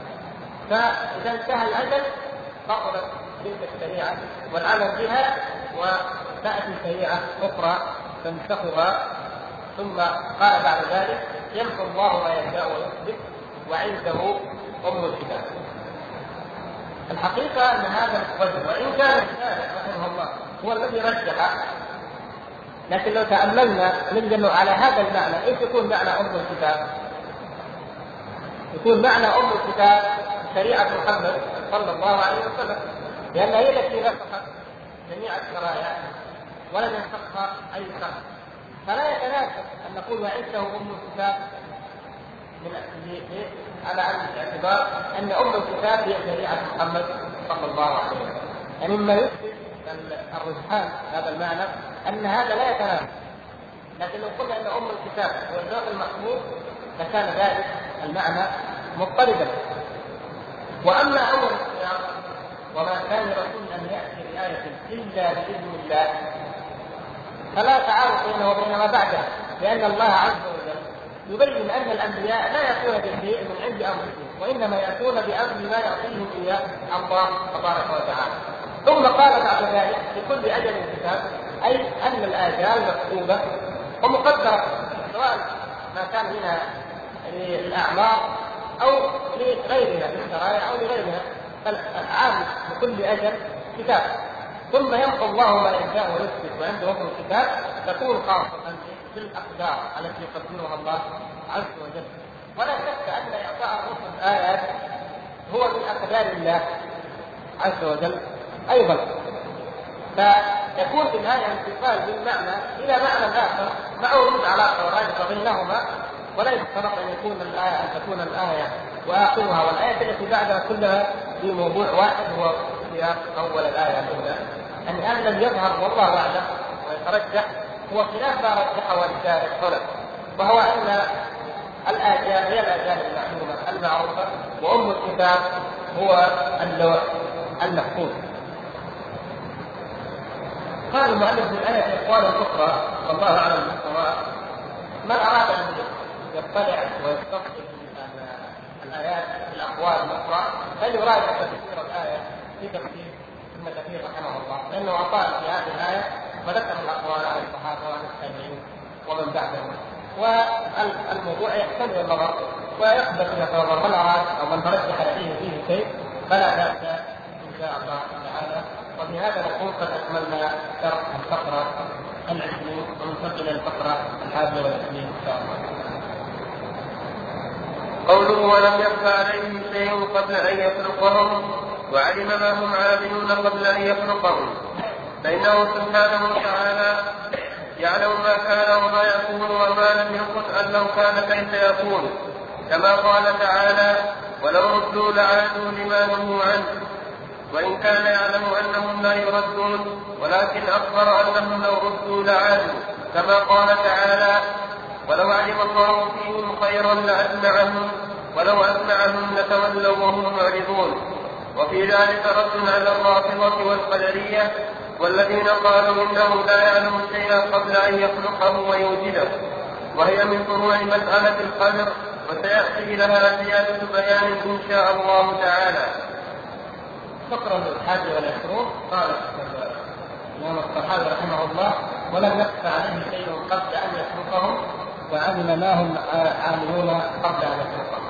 فإذا انتهى الأجل بطلت تلك الشريعة والعمل بها، وتأتي شريعة أخرى تنسخها. ثم قال بعد ذلك: يمحو الله ما يشاء ويثبت وعنده أم الكتاب. الحقيقة أن هذا الرجل وإن كان الشارع رحمه الله هو الذي رجح، لكن لو تأملنا نجد على هذا المعنى ايش يكون معنى أم الكتاب؟ يكون معنى أم الكتاب شريعة محمد صلى الله عليه وسلم، لأن هي التي نسخت جميع الشرائع ولم ينسخها أي شخص. فلا يتناسب أن نقول وعنده أم الكتاب من على اعتبار أن أم الكتاب هي شريعة محمد صلى الله عليه وسلم، يعني مما يثبت الرجحان هذا المعنى أن هذا لا يتناسب. لكن لو قلنا أن أم الكتاب هو اللوح المحفوظ لكان ذلك المعنى مضطردا. وأما أول السياق وما كان رسول أن يأتي بآية إلا بإذن الله فلا تعارض بينه وبين ما بعده، لأن الله عز وجل يبين أن الأنبياء لا يأتون بشيء من عند أنفسهم، وإنما يأتون بأمر ما يعطيهم إياه الله تبارك وتعالى. ثم قال بعد ذلك لكل أجل كتاب، أي أن الآجال مكتوبة ومقدرة، سواء ما كان منها للأعمار أو لغيرها للشرائع أو لغيرها، فالعام لكل أجل كتاب، ثم يمحو الله ما يشاء ويثبت وعنده حكم الكتاب، تكون خاصة بالأقدار التي يقدرها الله عز وجل. ولا شك أن إعطاء الرسل آيات هو من أقدار الله عز وجل أيضا، فيكون في النهاية انتقال من معنى إلى معنى آخر مع وجود علاقة ورابطة بينهما، ولا يفترض أن يكون الآية أن تكون الآية وآخرها والآية التي بعدها كلها في موضوع واحد هو سياق أول الآية الأولى. أن هذا الذي يظهر والله أعلم ويترجح هو خلاف ما رجحه الشارع هنا، وهو أن الآجال هي الآجال المعلومة المعروفة، وأم الكتاب هو اللوح المحفوظ. قال المؤلف في الآية أقوالا أخرى والله أعلم بالصواب. من أراد أن يطلع ويستقبل الآيات الأقوال الأخرى فليراجع تفسير الآية في تفسير ابن كثير رحمه الله، لأنه أطال في هذه الآية وذكر الأقوال عن الصحابة وعن التابعين ومن بعدهم، والموضوع يحتمل النظر ويقبل إذا تنظر من أراد أو من ترجح لديه فيه شيء فلا بأس إن شاء الله تعالى. وبهذا نكون قد أكملنا شرح الفقرة العشرين وننتقل إلى الفقرة الحادية والعشرين إن شاء الله. قوله ولم يخفى عليهم شيء قبل أن يخلقهم وعلم ما هم عاملون قبل أن يخلقهم، فإنه سبحانه وتعالى يعلم ما كان وما يكون وما لم يكن أن لو كان كيف يكون، كما قال تعالى ولو ردوا لعادوا لما نهوا عنه، وإن كان يعلم أنهم لا يردون ولكن أخبر أنهم لو ردوا لعادوا، كما قال تعالى ولو علم الله فيهم خيرا لأسمعهم ولو أسمعهم لتولوا وهم معرضون. وفي ذلك رد على الرافضة والقدرية والذين قالوا إنه لا يعلم شيئا قبل أن يخلقه ويوجده، وهي من فروع مسألة القدر وسيأتي لها زيادة بيان إن شاء الله تعالى. فقرة الحادية والعشرون قال الإمام الطحاوي رحمه الله ولم يخفى عليه شيء قبل أن يخلقهم وعلم ما هم عاملون قبل أن يخلقهم.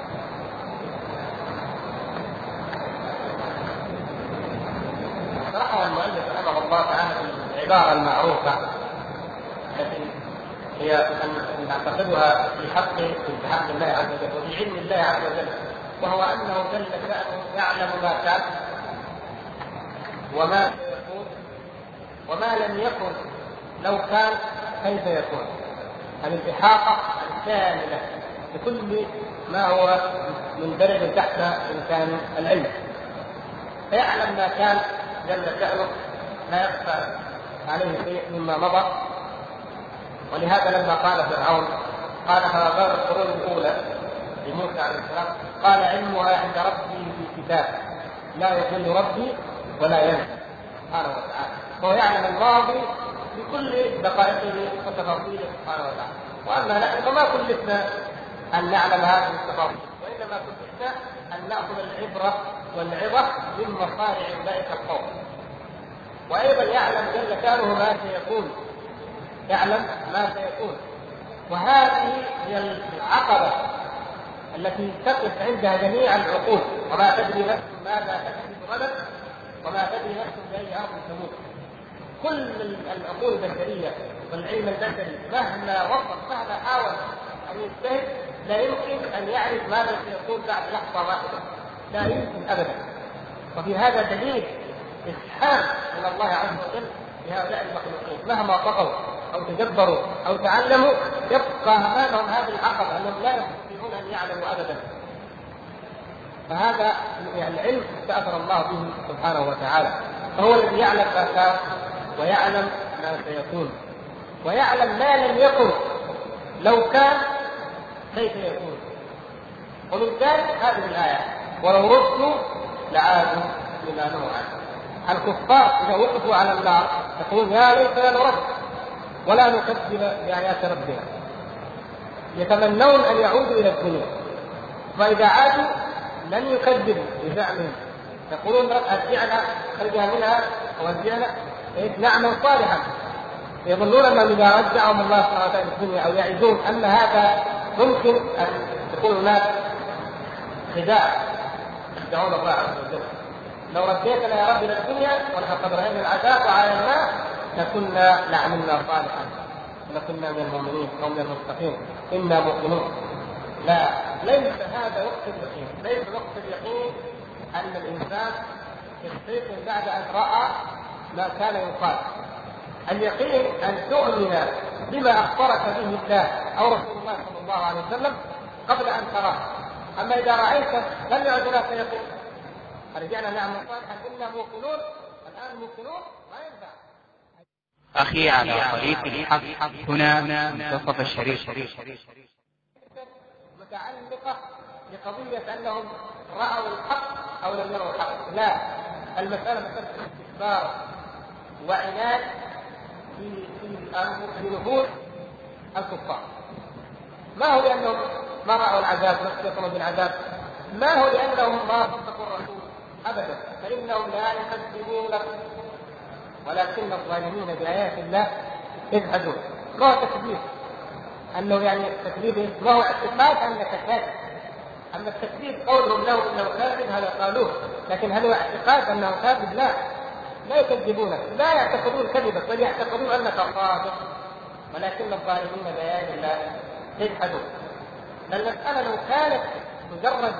شرحها المؤلف رحمه الله تعالى في العبارة المعروفة التي هي أن نعتقدها في حق في حق الله عز وجل وفي علم الله عز وجل، وهو أنه جل شأنه يعلم ما كان وما سيكون وما لم يكن لو كان كيف يكون، الإحاطة الكاملة بكل ما هو مندرج تحت إمكان العلم، فيعلم ما كان جل شأنه لا يخفى عليه شيء مما مضى. ولهذا لما قال فرعون قال هذا القرون الأولى لموسى عليه السلام قال علمها عند ربي في كتاب لا يضل ربي ولا ينسى سبحانه وتعالى، وهو يعلم الماضي بكل دقائقه وتفاصيله سبحانه وتعالى. وأما نحن فما كلفنا أن نعلم هذه التفاصيل، وإنما كلفنا أن نأخذ العبرة والعظة من مصارع أولئك القوم. وأيضا يعلم جل شأنه ما سيكون، يعلم ما سيكون، وهذه هي العقبة التي تقف عندها جميع العقول، وما تدري نفس ماذا تكسب غدا وما تدري نفس بأي أرض تموت. كل العقول البشرية والعلم البشري مهما وصل مهما حاول أن يجتهد لا يمكن أن يعرف ماذا سيكون بعد لحظة واحدة، لا يمكن أبدا. وفي هذا دليل إسحاق من الله عز وجل لهؤلاء المخلوقين مهما طغوا أو تجبروا أو تعلموا يبقى أمامهم هذه العقبة أنهم لا يستطيعون أن يعلموا أبدا. فهذا يعني العلم استأثر الله به سبحانه وتعالى، فهو الذي يعلم ما كان ويعلم ما سيكون ويعلم ما لم يكن لو كان كيف يكون. ومن ذلك هذه الآية ولو ردوا لعادوا لما نهوا عنه. الكفار إذا وقفوا على النار يقولون يا ليتنا نرد ولا نكذب بآيات ربنا، يتمنون أن يعودوا إلى الدنيا، فإذا عادوا لن يكذبوا بزعمهم، يقولون أرجعنا خرجنا منها ورجعنا نعمل صالحا، يظنون أنهم إذا رجعهم الله سبحانه وتعالى الدنيا أو يعيدون أن هذا ممكن أن يكون هناك خداع يدعون الله عز وجل. لو رديتنا يا رب إلى الدنيا ولقد رأينا العذاب وعايناه لكنا لعملنا صالحا لكنا من المؤمنين ومن المتقين إنا موقنون. لا، ليس هذا وقت اليقين، ليس وقت اليقين أن الإنسان يستيقظ بعد أن رأى ما كان يقال. اليقين أن تؤمن بما أخبرك به الله أو رسول الله صلى الله عليه وسلم قبل أن تراه. أما إذا رأيت لم يعد لك يقين، رجعنا نعمل صالحا إنا موقنون، الآن موقنون ما ينفع. أخي على طريق الحق هنا منتصف الشريف متعلقة بقضية أنهم رأوا الحق أو لم يروا الحق. لا، المسألة مسألة استكبار وعناد في في نفوس الكفار. ما هو لأنهم ما رأوا العذاب واستيقنوا بالعذاب، ما هو لأنهم ما صدقوا الرسول أبدا، فإنهم لا يكذبون ولكن الظالمين بآيات الله يجحدون. ما هو تكذيب؟ أنه يعني التكذيب ما هو اعتقاد أنك كاذب. أما التكذيب قولهم له إنه كاذب هذا قالوه، لكن هل هو اعتقاد أنه كاذب؟ لا، لا يكذبونك، لا يعتقدون كذبك بل يعتقدون أنك صادق، ولكن الظالمين بآيات الله يجحدون. المسألة لو كانت مجرد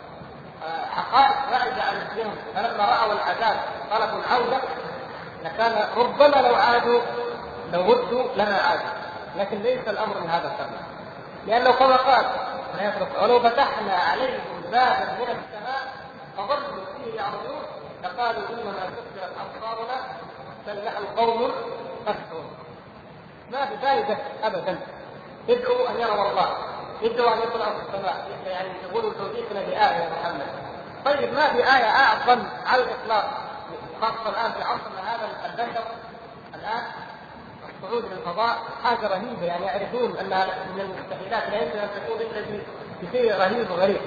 حقائق بعيدة عن الذهن فلما رأوا العذاب طلبوا العودة لكان ربما لو عادوا لو ردوا لما عادوا، لكن ليس الأمر من هذا القبيل، لأنه كما قال ولو فتحنا عليهم بابا من السماء فظلوا فيه يعرضون لقالوا إنما كسرت أبصارنا بل نحن قوم مسحورون. ما بفائدة أبدا. ادعوا أن يروا الله، ادعوا أن يطلعوا في السماء، يعني يقولوا توفيقنا بآية يا محمد. طيب ما في آية أعظم على الإطلاق خاصة الآن في عصرنا هذا البشر الآن الصعود للفضاء حاجة رهيبة، يعني يعرفون أنها من المستحيلات لا يمكن أن تكون إلا بشيء رهيب وغريب.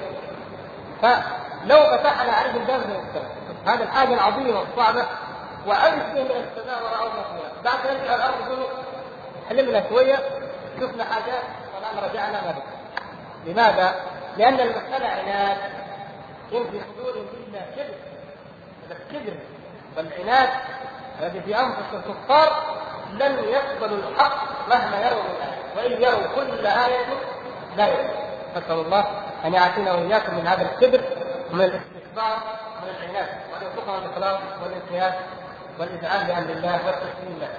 فلو فتحنا عليهم باب من السماء هذا الحاجة العظيمة والصعبة وعرف به من السماء ورأوا فيها، بعد ذلك الأرض يقولوا حلمنا شوية شفنا حاجات والآن رجعنا ما بك. لماذا؟ لأن المسألة عناد إن في صدورهم إلا كبر، هذا الكبر والعناد الذي في أنفس الكفار لن يقبلوا الحق مهما يروا من آية، وإن يروا كل آية لا يؤمنون. نسأل الله أن يعافينا وإياكم من هذا الكبر ومن الاستكبار ومن العناد، وأن يرزقنا الإخلاص والانقياد والإذعان بأمر الله والتسليم له.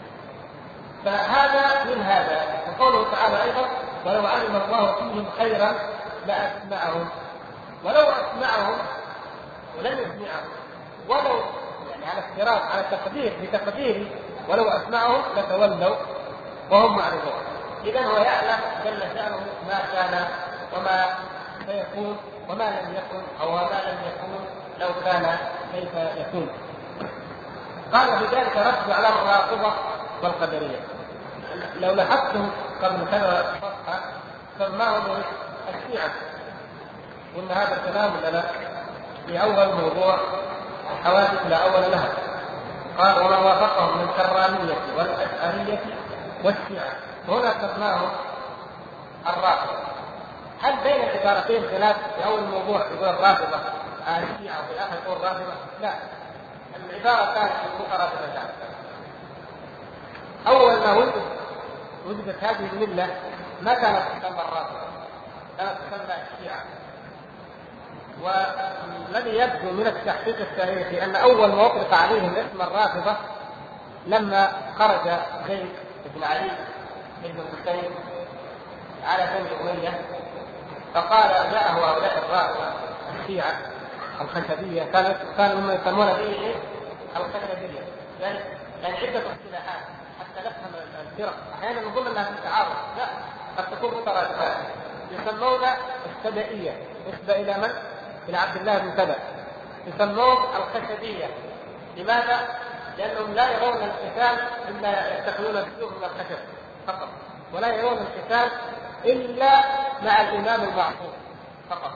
فهذا من هذا. وقوله تعالى أيضا ولو علم الله فيهم خيرا لأسمعهم، ولو أسمعهم ولم يسمعهم ولو يعني على افتراض على تقدير بتقدير ولو أسمعهم لتولوا وهم معرضون. إذن هو يعلم جل شأنه ما كان وما سيكون وما لم يكن أو ما لم يكون لو كان كيف يكون. قال في ذلك رد على الرافضة والقدرية. لو لاحظتم قبل كذا صفحة سماهم الشيعة، وإن هذا الكلام لنا في أول موضوع الحوادث لا أول لها. قال وما وافقهم من الكرامية والأشعرية والشيعة، هنا سماهم الرافضة. هل بين العبارتين خلاف؟ في أول موضوع يقول الرافضة الشيعة وفي الآخر يقول الرافضة؟ لا، العبارة كانت مترادفتان. أول ما وجد وجدت هذه الملة ما كانت تسمى الرافضة، كانت تسمى الشيعة. والذي يبدو من التحقيق التاريخي أن أول ما أطلق عليهم اسم الرافضة لما خرج زيد بن علي بن الحسين على بني أمية فقال جاءه هؤلاء الرافضة الشيعة الخشبية، كانوا كانوا مما يسمون به الخشبية، يعني يعني عدة اصطلاحات حتى نفهم الفرق. أحيانا نظن أنها تتعارض، لا، قد تكون مترادفات. يسمون السبائية نسبة إلى من؟ بن عبد الله بن سبأ يسمون الخشبية. لماذا؟ لأنهم لا يرون القتال إلا يتخذون السيوف من الخشب فقط، ولا يرون القتال إلا مع الإمام المعصوم فقط.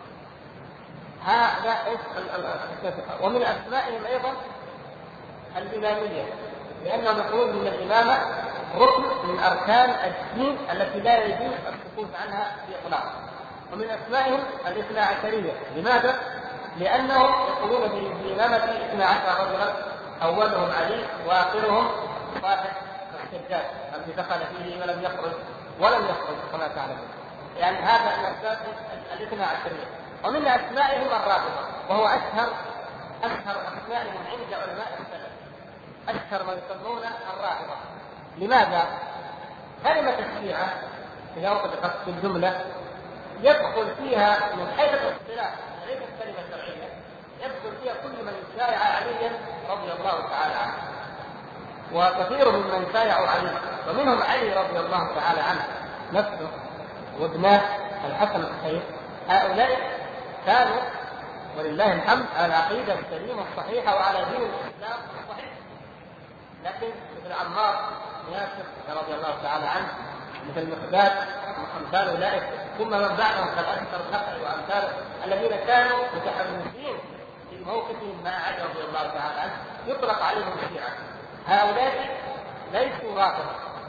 هذا ومن أسمائهم أيضا الإمامية، لأنهم يقولون أن الإمامة ركن من أركان الدين التي لا يجوز السكوت عنها بإطلاق. ومن أسمائهم الاثنا عشرية. لماذا؟ لأنهم يقولون بإمامة اثنا عشر رجلا، أولهم علي وآخرهم صاحب السجاد الذي دخل فيه ولم يخرج ولم يخرج كما تعلمون. يعني هذا من أسماء الاثنا عشرية. ومن أسمائهم الرافضة، وهو أشهر أشهر أسمائهم عند علماء السلف، أشهر ما يسمون الرافضة. لماذا؟ كلمة الشيعة إذا أطلقت في الجملة يدخل فيها من حيث الاصطلاح، ليست كلمة شرعية، يدخل فيها كل من شايع عليا رضي الله تعالى عنه، وكثير ممن شايعوا عليه، ومنهم علي رضي الله تعالى عنه نفسه وابناه الحسن الحسين. هؤلاء كانوا ولله الحمد على العقيدة السليمة الصحيحة وعلى دين الإسلام الصحيح. لكن مثل عمار ياسر رضي الله تعالى عنه، مثل مقداد وأمثال أولئك، ثم من بعدهم كالأكثر النخعي وأمثاله الذين كانوا متحمسين في موقفهم مع علي رضي الله تعالى عنه، يطلق عليهم الشيعة. هؤلاء ليسوا رافضة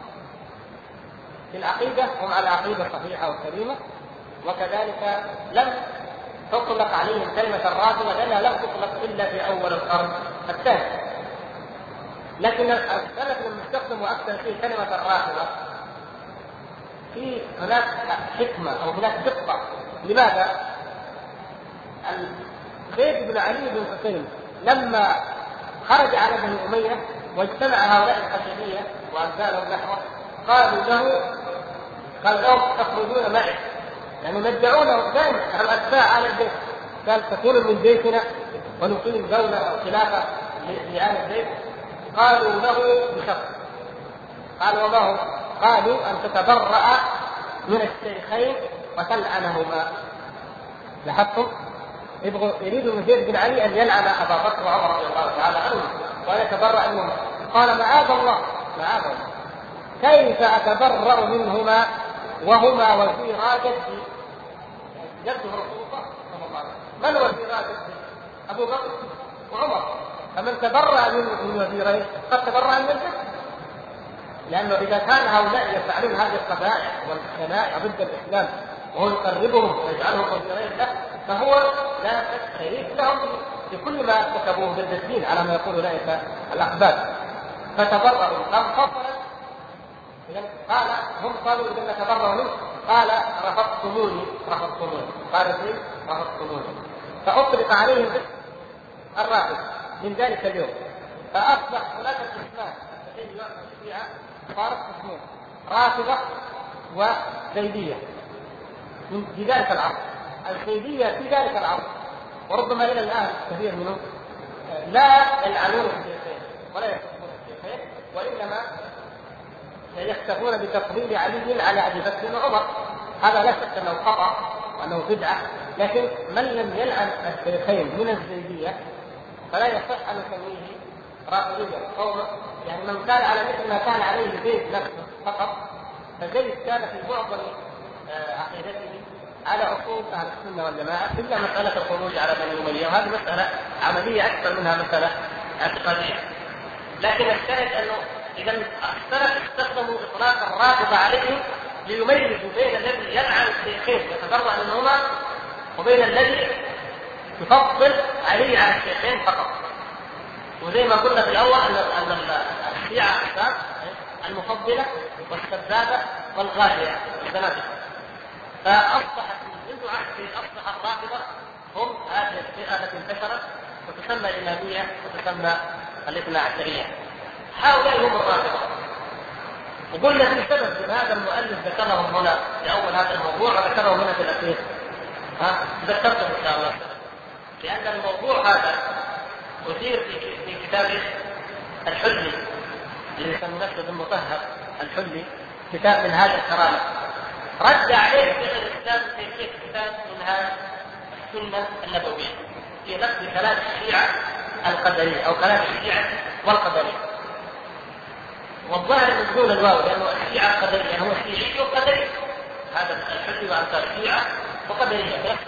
في العقيدة، هم على عقيدة صحيحة وسليمة، وكذلك لم تطلق عليهم كلمة الرافضة لأنها لم تطلق إلا في أول القرن الثاني. لكن السلف لما استخدموا أكثر في كلمة الرافضة في هناك حكمة أو هناك دقة. لماذا؟ زيد بن علي بن حسين لما خرج على بني أمية واجتمع هؤلاء الخشبية وأمثالهم نحوه، قالوا له قال لهم تخرجون معي، يعني مدعونه دائما الأتباع على البيت، قال تكونوا من بيتنا ونقيم دولة أو خلافة لآل البيت. قالوا له بشرط، قالوا وما قالوا أن تتبرأ من الشيخين وتلعنهما. لاحظتم؟ يريد من زيد بن علي أن يلعن أبا بكر وعمر رضي الله تعالى عنهم وأن يتبرأ منهما. قال معاذ الله معاذ الله، كيف أتبرأ منهما وهما وزيرا جدي؟ جده رسول الله صلى الله عليه وسلم. من وزيرا جدي؟ أبو بكر وعمر. فمن تبرأ من وزيرين قد تبرأ من الجد، لأنه إذا كان هؤلاء يفعلون هذه القبائح والخنائع ضد الإسلام وهو يقربهم ويجعلهم وزيرين له، فهو لا شريك لهم في كل ما ارتكبوه ضد الدين على ما يقول أولئك الأحباب. فتبرأوا فانفصلت. قال هم قالوا إذا تبرأوا منه، قال رفضتموني رفضتموني قال فيه رفضتموني، فأطلق عليهم الرافض من ذلك اليوم. فأصبح هناك قسمان صارت قسمين، رافضة وزيدية في ذلك العصر. الزيدية في ذلك العصر وربما إلى الآن كثير منهم لا يلعنون الشيخين ولا يكتفون الشيخين، وإنما يكتفون بتفضيل علي على أبي بكر وعمر. هذا لا شك أنه خطأ وأنه بدعة، لكن من لم يلعن الشيخين من الزيدية فلا يصح أن نسميه رافضيا قوما. يعني من كان على مثل ما كان عليه زيد نفسه فقط، فزيد كان في معظم عقيدته على أصول أهل السنة والجماعة إلا مسألة الخروج على بني أمية، وهذه مسألة عملية أكثر منها مسألة اعتقادية. لكن الشاهد أنه إذا السلف استخدموا إطلاق الرافضة عليهم ليميزوا بين الذي يلعن الشيخين يتبرأ منهما وبين الذي يفضل علي على الشيخين فقط. وزي ما قلنا في الأول أن الشيعة أحزاب المفضلة والسبابة والغالية والزنادقة، فأصبحت منذ عهد أصبح الرافضة هم هذه الفئة التي انتشرت وتسمى الإمامية وتسمى الاثنا عشرية. هؤلاء هم الرافضة. وقلنا في سبب هذا المؤلف ذكرهم هنا في أول هذا الموضوع وذكرهم هنا في الأخير، ها ذكرته إن شاء الله، لأن الموضوع هذا أثير في كتاب الحلي اللي يسمى نفسه بالمطهر الحلي، كتاب منهاج الكرامة، رد عليه شيخ الإسلام في كتاب منهاج السنة النبوية في نقد كلام الشيعة القدرية أو كلام الشيعة والقدرية. والظاهر من دون الواو لأنه الشيعة القدرية هو شيعي وقدري، هذا الحل وأنصار الشيعة وقدرية.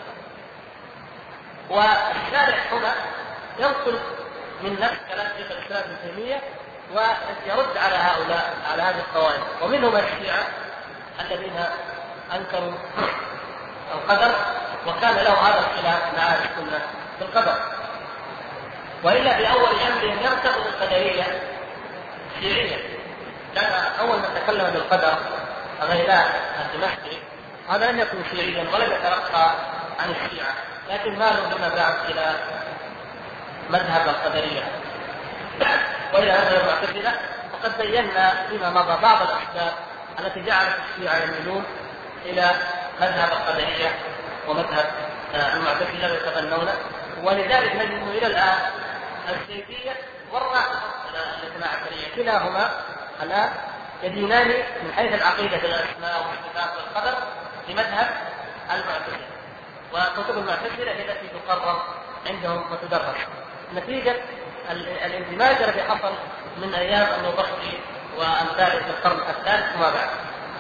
والشارع هنا ينقل من نفس كلام شيخ الإسلام ابن تيمية ويرد على هؤلاء على هذه القواعد، ومنهم الشيعة الذين أنكروا القدر وكان له هذا الخلاف مع أهل السنة بالقدر. وإلا في أول أمرهم يرتبط القدرية شيعية، كان أول من تكلم بالقدر غيلان الدمشقي هذا لم يكن شيعيا ولم يتلقى عن الشيعة، لكن مالوا فيما بعد إلى مذهب القدرية وإلى مذهب المعتزلة. وقد بينا فيما مضى بعض الأسباب التي جعلت الشيعة يميلون إلى مذهب القدرية ومذهب المعتزلة ويتبنونه، ولذلك نجد إلى الآن الزيدية والرافضة الاثنا عشرية كلاهما الآن يدينان من حيث العقيدة الأسماء والصفات والقدر لمذهب المعتزلة، وكتب المعتزلة هي التي تقرر عندهم وتدرس نتيجة الاندماج الذي حصل من أيام النوبختي وأمثاله في القرن الثالث وما بعد.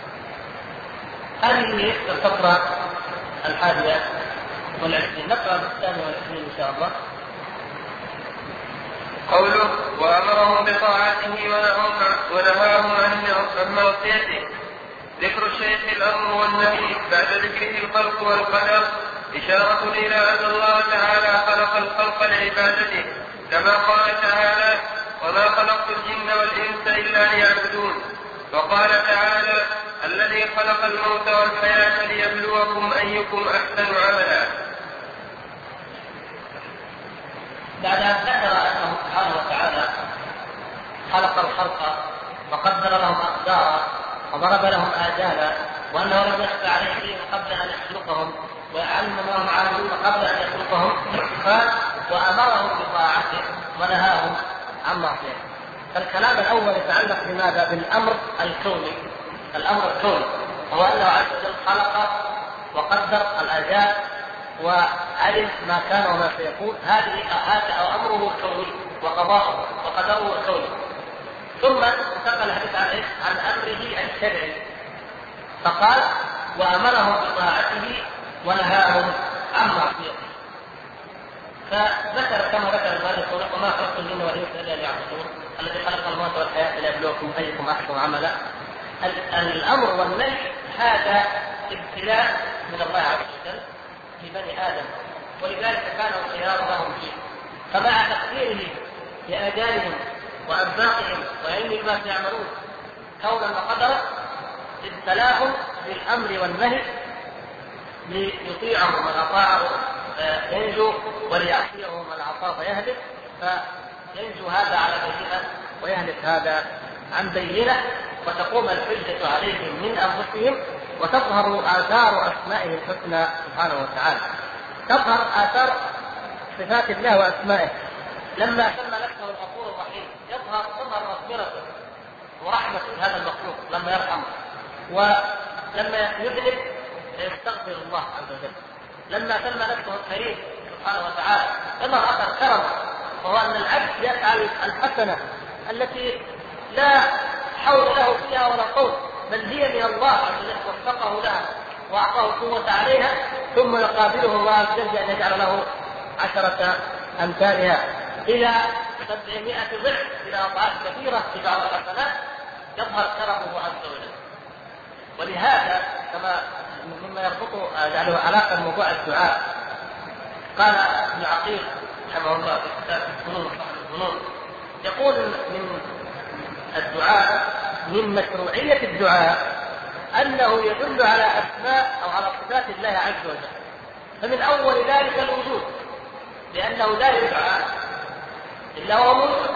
هذه هي الفترة الحادية والعشرين، نقرأ بالثانية والعشرين إن شاء الله. قوله وأمرهم بطاعته ونهاهم عن معصيته. ذكر الشيخ الأمر والنهي بعد ذكره الخلق والقدر إشارة إلى أن الله تعالى خلق الخلق لعبادته، كما قال تعالى وما خلقت الجن والإنس إلا ليعبدون. وقال تعالى الذي خلق الموت والحياة ليبلوكم أيكم أحسن عملا. بعد أن ذكر أنه سبحانه وتعالى خلق الخلق وقدر لهم أقدارا وضرب لهم آجالا، وأنه لم يخفى عليه شيء قبل أن يخلقهم وعلم ما هم عاملون قبل أن يخلقهم، قال وأمرهم بطاعته ونهاهم عن معصيته. فالكلام الأول يتعلق بماذا؟ بالأمر الكوني. الأمر الكوني هو أنه عز وجل خلق وقدر الآجال وعلم ما كان وما سيكون، هذه هذا أمره الكوني وقضاؤه وقدره الكوني. ثم انتقل الحديث عن ايش؟ عن امره الشرعي، فقال وامرهم بطاعته ونهاهم عن معصيته. فذكر كما ذكر المؤلف وما خلقت الجن والانس الا ليعبدون، الذي خلق الموت والحياه ليبلوكم ايكم احسن عملا. الامر والنهي هذا ابتلاء من الله عز وجل لبني ادم، ولذلك كان الخيار لهم فيه. فمع تقديره لاجالهم وأنفاقهم وعلم ما سيعملون كونا وقدرا ابتلاهم بالأمر والنهي ليطيعهم من أطاعه فينجو وليعصيه من عصاه فيهلك، فينجو هذا على بينة ويهلك هذا عن بينة، وتقوم الحجة عليهم من أنفسهم وتظهر آثار أسمائه الحسنى سبحانه وتعالى، تظهر آثار صفات الله وأسمائه. لما سمى نفسه الغفور الرحيم يظهر تظهر مغفرته ورحمته هذا المخلوق لما يرحمه، ولما يذنب يستغفر الله عز وجل. لما سمى نفسه الكريم سبحانه وتعالى يظهر اثر كرمه، وهو ان العبد يفعل الحسنه التي لا حول له فيها ولا قوه، بل هي من الله عز وجل وفقه لها واعطاه القوه عليها، ثم يقابله الله عز وجل ان يجعل له عشره امثالها إلى سبعمائة ضعف إلى أضعاف كثيرة في بعض الحسنات، يظهر كرمه عز وجل. ولهذا كما مما يربط له علاقة بموضوع الدعاء، قال ابن عقيل رحمه الله في كتاب الفنون الفنون يقول من الدعاء من مشروعية الدعاء أنه يدل على أسماء أو على صفات الله عز وجل. فمن أول ذلك الوجود، لأنه لا يدعى إلا هو موجود،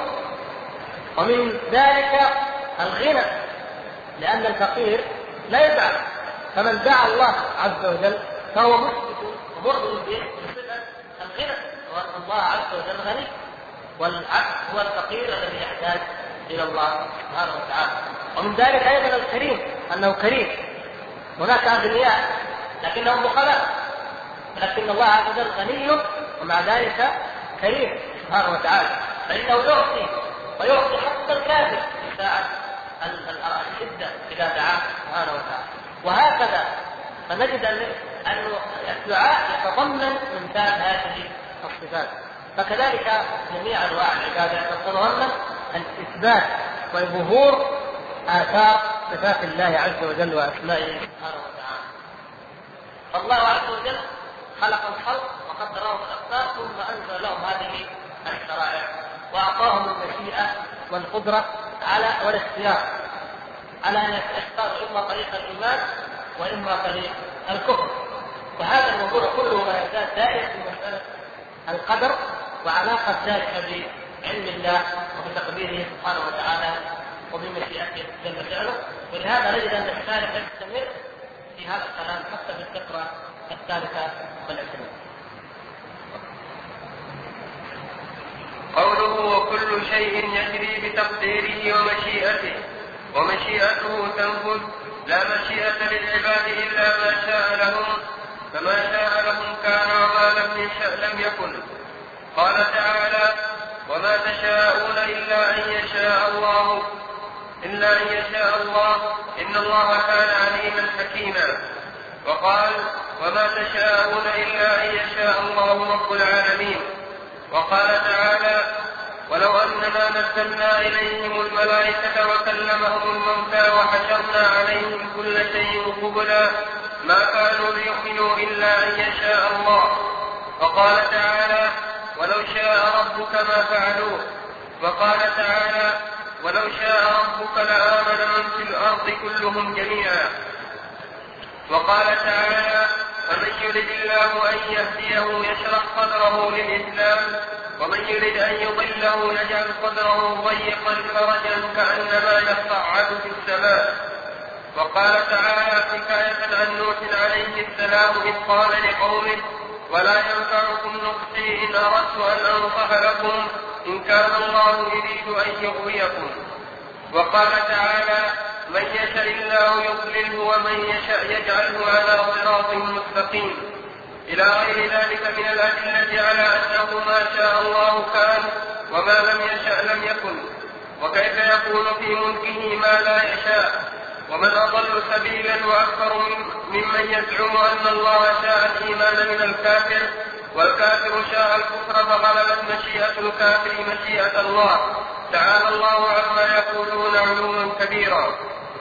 ومن ذلك الغنى، لأن الفقير لا يدعى، فمن دعا الله عز وجل فهو مثبت ومرض بصفة الغنى، وأن الله عز وجل غني، والعبد هو الفقير الذي يحتاج إلى الله سبحانه وتعالى. ومن ذلك أيضا الكريم، أنه كريم. هناك أغنياء لكنهم بخلاء، لكن الله عز وجل غني ومع ذلك كريم سبحانه وتعالى، فإنه يعطي ويعطي حتى الكافر في ساعة الشدة إذا دعاه سبحانه وتعالى. وهكذا فنجد أن الدعاء يتضمن امتثال هذه الصفات. فكذلك جميع أنواع العبادة تتضمن الإثبات وظهور آثار صفات الله عز وجل وأسمائه سبحانه وتعالى. فالله عز وجل خلق الخلق وقدر لهم الأقدار ثم أنزل لهم هذه الشرائع وأعطاهم المشيئة والقدرة على والاختيار على أن يختاروا إما طريق الإيمان وإما طريق الكفر. وهذا الموضوع كله ما يزال دائما في مسألة القدر وعلاقة ذلك بعلم الله وبتقديره سبحانه وتعالى وبمشيئته جل فعله. ولهذا نجد أن الشارع يستمر في هذا الكلام حتى في الفقرة الثالثة والعشرين. قوله وكل شيء يجري بتقديره ومشيئته، ومشيئته تنفذ، لا مشيئة للعباد إلا ما شاء لهم، فما شاء لهم كان وما لم يشاء لم يكن. قال تعالى وما تشاءون إلا أن يشاء الله إلا أن يشاء الله إن الله كان عليما حكيما. وقال وما تشاءون إلا أن يشاء الله رب العالمين. وقال تعالى ولو أننا نزلنا إليهم الملائكة وكلمهم الموتى وحشرنا عليهم كل شيء قبلا ما كانوا ليؤمنوا إلا أن يشاء الله. وقال تعالى ولو شاء ربك ما فعلوه. وقال تعالى ولو شاء ربك لآمن من في الأرض كلهم جميعا. وقال تعالى فمن يرد الله أن يهديه يشرح صدره للإسلام ومن يرد أن يضله يجعل صدره ضيقا فرجا كأنما يصعد في السماء. وقال تعالى حكاية عن نوح عليه السلام إذ قال لقومه ولا ينفعكم نصحي إن أردت أن أنصح لكم إن كان الله يريد أن يغويكم. وقال تعالى من يشاء الله يضلله ومن يشاء يجعله على صراط مستقيم إلى غير ذلك من الأدلة على أنه ما شاء الله كان وما لم يشاء لم يكن. وكيف يكون في ملكه ما لا يشاء؟ ومن أضل سبيلا وأكثر ممن يزعم أن الله شاء الإيمان من الكافر والكافر شاء الكفر فغلبت مشيئة الكافر مشيئة الله تعالى الله عما يقولون علوا كبيرا.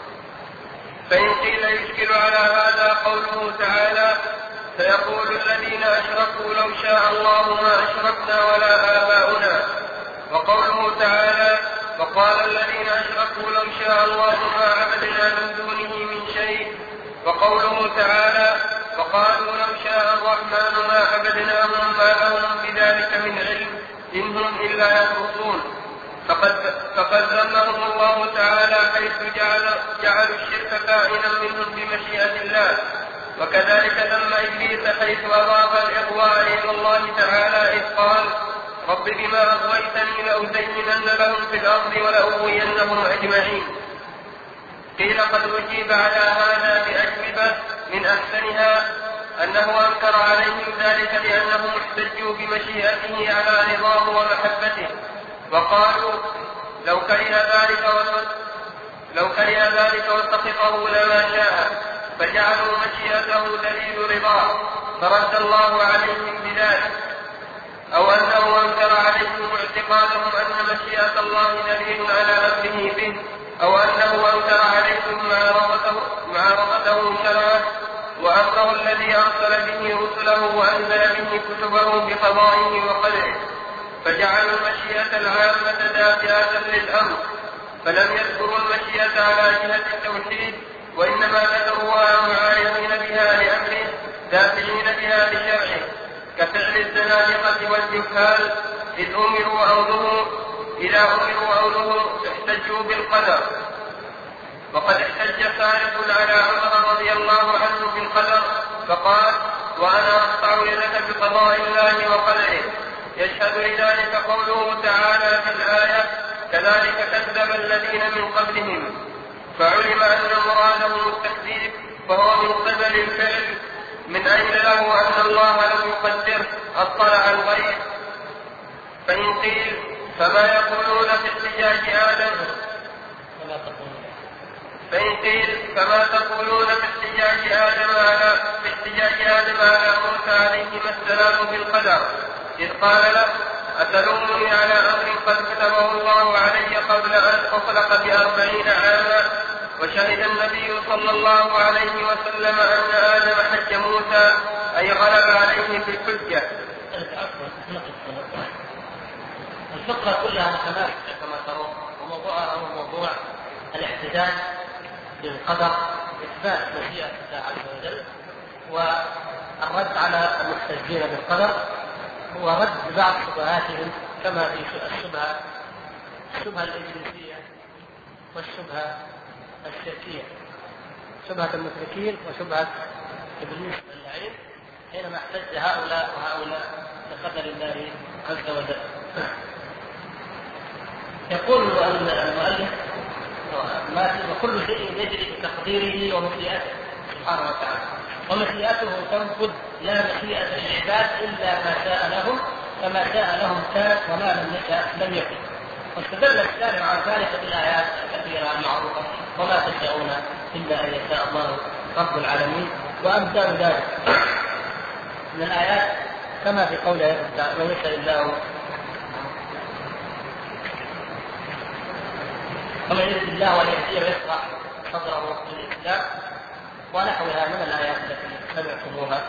فإن قيل يشكل على هذا قوله تعالى سيقول الذين أشركوا لو شاء الله ما أشركنا ولا آباؤنا. وقوله تعالى وقال الذين أشركوا لو شاء الله ما عبدنا من دونه من شيء. وقوله تعالى وقالوا لو شاء الرحمن ما عبدناهم ما لهم بذلك من علم إن هم إلا يخرصون. فقد, فقد ذمهم الله تعالى حيث جعل جعلوا الشرك كائنا منهم بمشيئة الله. وكذلك ذم إبليس حيث أضاف الإغواء إلى الله تعالى إذ قال رب بما أغويتني لأزينن لهم في الأرض ولأغوينهم أجمعين. قيل قد أجيب على هذا بأجوبة من أحسنها أنه أنكر عليهم ذلك لأنهم احتجوا بمشيئته على رضاه ومحبته وقالوا لو كره ذلك لو كره ذلك وسخطه لما شاء فجعلوا مشيئته دليل رضاه فرد الله عليهم بذلك. أو أنه أنكر عليهم اعتقادهم أن مشيئة الله دليل على أمره به. أو أنه أنكر عليهم معارضته شرعه وأمره الذي أرسل به رسله وأنزل به كتبه بقضائه وقدره فجعلوا المشيئة العامة دافعة للأمر فلم يذكروا المشيئة على جهة التوحيد وإنما ذكروها معارضين بها لأمره دافعين بها لشرعه كفعل الزنادقة والجهال إذ أمروا أو نهوا إذا أمروا أو نهوا احتجوا بالقدر. وقد احتج سارق على عمر رضي الله عنه بالقدر فقال وأنا أقطع يدك بقضاء الله وقدره. يشهد لذلك قوله تعالى في الآية كذلك كذب الذين من قبلهم. فعلم أن مرادهم التكذيب فهو من قبل الفعل من أين له أن الله لم يقدره اطلع الغيب؟ فإن قيل فما يقولون في احتجاج آدم فإن قيل فما تقولون في احتجاج آدم على في احتجاج آدم على موسى عليه السلام بالقدر إذ قال له أتلومني على أمر قد كتبه الله علي قبل أن أخلق بأربعين عاما؟ وشهد النبي صلى الله عليه وسلم أن آدم حج موسى أي غلب عليه في الحجة. الفقرة كلها متماسكة كما ترون، وموضوعها هو موضوع الاحتجاج بالقدر، إثبات مشيئة الله عز وجل، والرد على المحتجين بالقدر، ورد بعض شبهاتهم كما في الشبهة الشبهة الإبليسية والشبهة الشركية، شبهة المشركين وشبهة إبليس اللعين، حينما احتج هؤلاء وهؤلاء بقدر الله عز وجل. يقول المؤلف وكل شيء يجري بتقديره ومشيئته سبحانه وتعالى، ومشيئته تنفذ لا مشيئة للعباد إلا ما شاء لهم، فما شاء لهم كان وما لم يشاء لم يكن. واستدل الشارع على ذلك بالآيات الكثيرة المعروفة وما تشاءون إلا أن يشاء الله رب العالمين وأمثال ذلك من الآيات كما في قوله من يشاء الله ومن يرد الله أن يهديه ويشرح صدره للإسلام ونحوها من الآيات التي سمعتموها.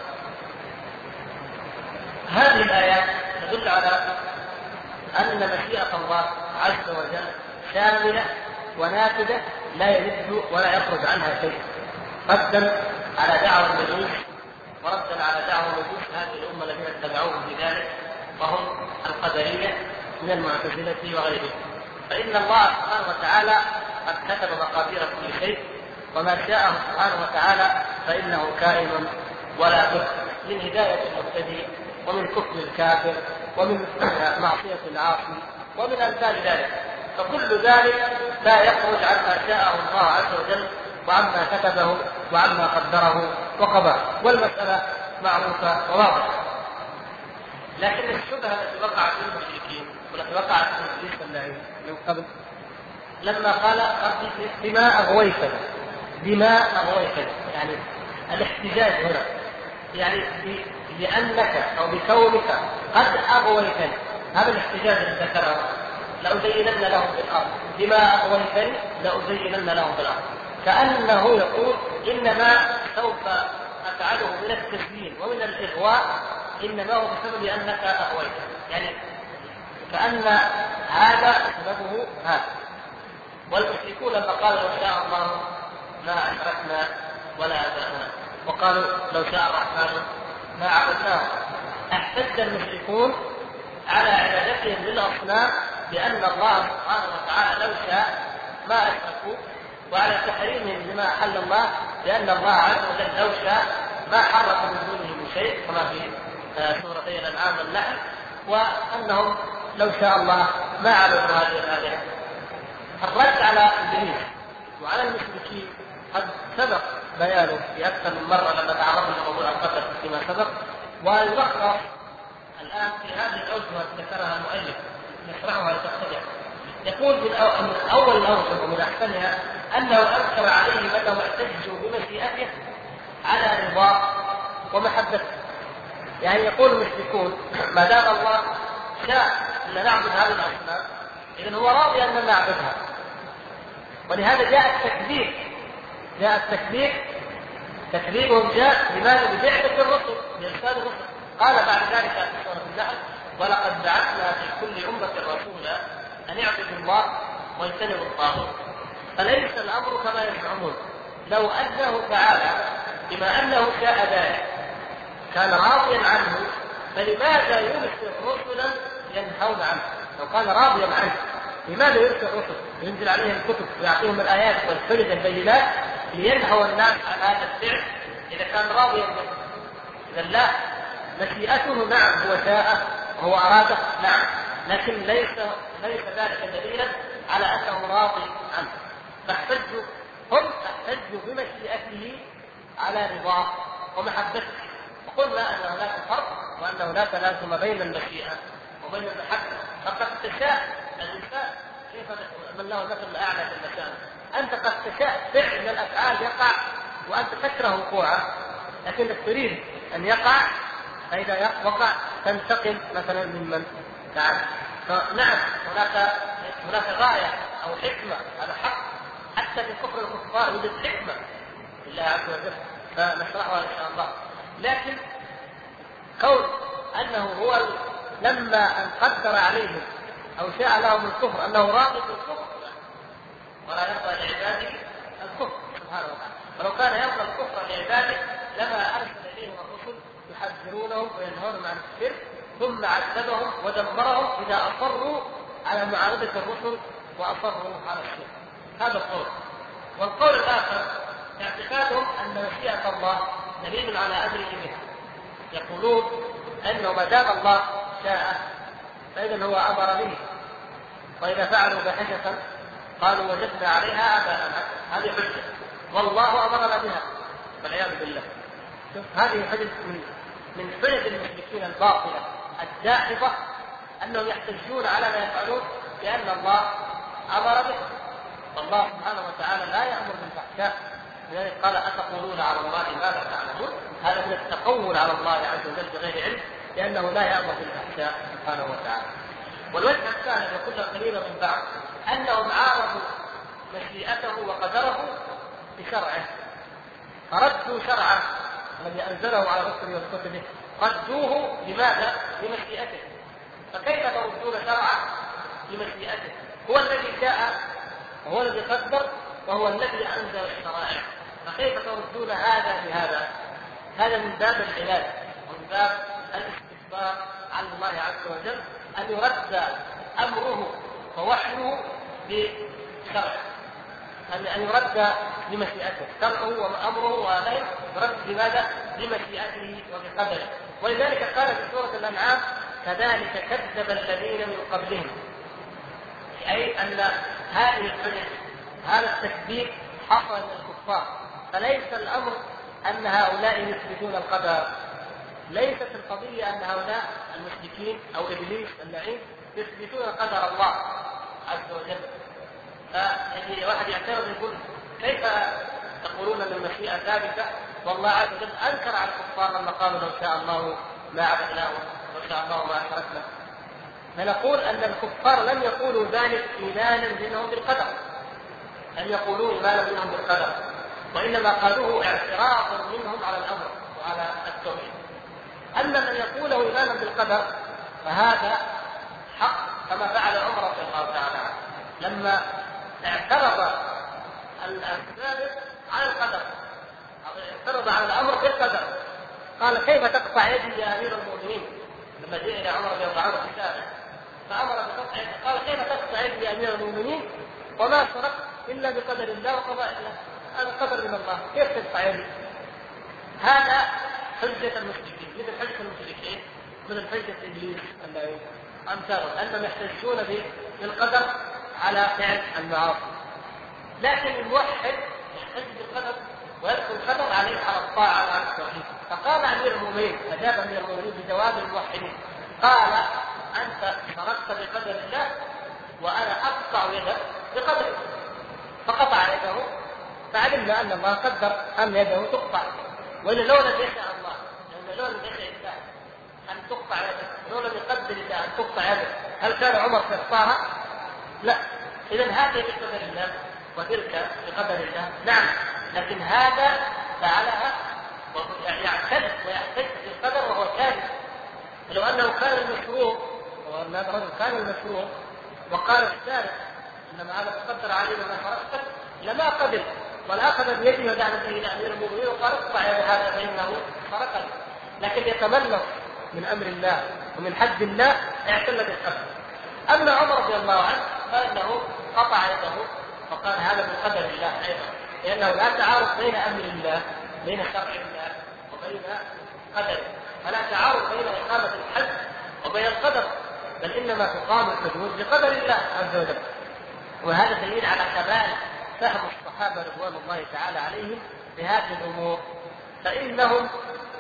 هذه الآيات تدل على أن مشيئة الله عز وجل شاملة ونافذة لا يرد ولا يخرج عنها شيء، ردا على دعوى المجوس وردا على دعوى مجوس هذه الأمة الذين اتبعوهم بذلك وهم القدرية من المعتزلة وغيرهم. فإن الله سبحانه وتعالى قد كتب مقادير كل شيء، وما شاءه سبحانه وتعالى فإنه كائن ولا بد، من هداية المبتدئ ومن كفر الكافر ومن معصية العاصي ومن أمثال ذلك، فكل ذلك لا يخرج عما شاءه الله عز وجل وعما كتبه وعما قدره وقضاه، والمسألة معروفة وواضحة. لكن الشبهة التي وقعت في المشركين والتي وقعت في إبليس اللعين من قبل لما قال ربي بما أغويتني بما أغويتني، يعني الاحتجاج هنا يعني لأنك أو بكونك قد أغويتني، هذا الاحتجاج الذي ذكره لأزينن لهم في الأرض، بما أغويتني لأزينن لهم في الأرض، كأنه يقول إنما سوف أفعله من التزيين ومن الإغواء إنما هو بسبب أنك أغويتني، يعني كأن هذا سببه هذا. والمشركون لما قالوا لو شاء الله ما أشركنا ولا أباءنا، وقالوا لو شاء الرحمن ما عبدناه، احتج المشركون على عبادتهم للأصنام بأن الله سبحانه وتعالى لو شاء ما أشركوا، وعلى تحريمهم لما أحل الله بأن الله عز وجل لو شاء ما حرم من دونه شيء كما في سورتي الأنعام والنحل، وأنهم لو شاء الله ما عبدوا هذه الآلهة. الرد على إبليس وعلى المشركين قد سبق بيانه في أكثر من مرة لما تعرضنا لموضوع القدر فيما سبق، ويلخص الآن في هذه الأوجه التي ذكرها المؤلف نشرحها لتتبع. يقول من أول الأوجه ومن أحسنها أنه أنكر عليهم أنهم احتجوا بمشيئته على رضاه ومحبته. يعني يقول المشركون ما دام الله شاء أن نعبد هذه الأصنام إذن هو راضي أن نعبدها، ولهذا جاء التكذيب جاء التكذيب تكذيبهم جاء لماذا؟ ببعثة الرسل بإرسال الرسل. قال بعد ذلك في سورة النحل ولقد بعثنا في كل أمة رسولا أن يعبدوا الله واجتنبوا الطاغوت. فليس الأمر كما يزعمون، لو أنه تعالى بما أنه شاء ذلك كان راضيا عنه فلماذا يرسل رسلا ينهون عنه؟ لو كان راضيا عنه لماذا يرسل رسل ينزل عليهم الكتب ويعطيهم الآيات والحجج البينات لينهوا الناس عن هذا الفعل إذا كان راضيا به؟ إذا لا، مشيئته نعم هو شاء وهو أراده نعم، لكن ليس ليس ذلك دليلا على أنه راضي عنه. فاحتجوا هم احتجوا بمشيئته على رضاه ومحبته، وقلنا أن هناك فرق وأن هناك لازم بين المشيئة وبين المحبة. فقد تشاء الإنسان كيف من له المثل الأعلى في المشاعر، أنت قد تشاء فعل من الأفعال يقع وأنت تكره وقوعه، لكنك تريد أن يقع، فإذا وقع تنتقم مثلا ممن فعل. فنعم هناك هناك غاية أو حكمة، هذا حق، حتى في كفر الكفار يوجد حكمة لله عز وجل فنشرحها إن شاء الله. لكن قول أنه هو لما أن قدر عليهم أو شاء لهم الكفر أنه راغب بالكفر ولا يرضى لعباده الكفر سبحانه وتعالى. ولو كان يرضى الكفر لعباده لما أرسل إليهم الرسل يحذرونهم وينهونهم عن الشرك ثم عذبهم ودمرهم إذا أصروا على معاندة الرسل وأصروا على الشرك. هذا القول. والقول الآخر اعتقادهم أن مشيئة الله دليل على أمره به. يقولون أنه ما دام الله شاء فإذا هو أمر به، وإذا فعلوا فاحشة قالوا وجدنا عليها آباءنا، هذه حجة والله أمرنا بها والعياذ بالله. هذه حجة من من حجج المشركين الباطلة الداحضة أنهم يحتجون على ما يفعلون بأن الله أمر به، والله سبحانه وتعالى لا يأمر بالفحشاء. لذلك قال أتقولون على الله ما لا تعلمون، هذا من التقول على الله عز وجل بغير علم، لأنه لا يأمر بالفحشاء سبحانه وتعالى. والوجه الثاني وكل قريبا من بعض أنهم عارضوا مشيئته وقدره بشرعه، فردوا شرعه الذي أنزله على رسله وكتبه، ردوه لماذا؟ لمشيئته. فكيف تردون شرعه لمشيئته؟ هو الذي شاء وهو الذي قدر وهو الذي أنزل الشرائع، فكيف تردون هذا بهذا؟ هذا من باب العلاج ومن باب الاستكبار عن الله عز وجل، أن يرد أمره ووحيه بشرعه، أن يرد بمشيئته، شرعه وأمره ونهيه يرد لماذا؟ بمشيئته وبقدره. ولذلك قال في سورة الأنعام كذلك كذب الذين من قبلهم، أي أن هذه الحجج هذا التكذيب حصل من الكفار. فليس الأمر أن هؤلاء يثبتون القدر، ليست القضية أن هؤلاء المشركين أو إبليس اللعين يثبتون قدر الله عز وجل. فيعني واحد يعترض يقول كيف تقولون أن المشيئة ثابتة والله عز وجل أنكر على الكفار لما قالوا لو شاء الله ما عبدناه ولو شاء الله ما أشركنا. فنقول أن الكفار لم يقولوا ذلك إيمانا منهم بالقدر، لم يقولوا إيمانا منهم بالقدر، وإنما قالوه اعتراضا منهم على الأمر وعلى التوحيد. أما من يقوله إيمانا بالقدر فهذا حق، كما فعل عمر رضي الله تعالى عنه لما اعترض السابق على القدر، اعترض على الأمر بالقدر، قال كيف تقطع يدي يا أمير المؤمنين؟ لما جاء إلى عمر رضي الله عنه في السابق فأمر بقطع يدي، قال كيف تقطع يدي يا أمير المؤمنين وما شركت إلا بقدر الله وقضاء الله، هذا قدر من الله، كيف تقطع يدي؟ هذا حجة المشركين، مثل حجة المشركين مثل حجة إبليس اللعين أمثالهم، أنهم يحتجون بالقدر على فعل المعاصي. لكن الموحد يحتج بالقدر ويدخل القدر عليه على الطاعة على التوحيد. فقال أمير المؤمنين، أجاب أمير المؤمنين بجواب الموحدين، قال أنت شركت بقدر الله وأنا أقطع يدك بقدره، فقطع يده، فعلمنا أن الله قدر أن يده تقطع، وإلا لو لم يشاء الله، لأن لو لم يشاء الله أن تقطع يدك، لو لم يقدر الله أن تقطع يدك، هل كان عمر سيقطعها؟ لا. إذن هذه بقدر الله وتلك بقدر الله، نعم، لكن هذا فعلها ويعتد ويحتج بالقدر وهو كاذب. لو أنه كان المشروع وأن هذا الرجل كان المشروع وقال السابق إنما هذا تقدر عليه ما فرقت لما قبل، ولا أخذ بيده ودعنا به إلى أمير المؤمنين وقال اقطع يد هذا فإنه فرقا. لكن يتمنى من أمر الله ومن حد الله اعتل بالقدر. أما عمر رضي الله عنه فإنه قطع يده وقال هذا من قدر الله أيضا، لأنه لا تعارض بين أمر الله بين شرع الله وبين قدره، فلا تعارض بين إقامة الحد وبين القدر، بل إنما تقام الحدود بقدر الله عز وجل. وهذا دليل على كمال فهم الصحابة رضوان الله تعالى عليهم بهذه الأمور، فإنهم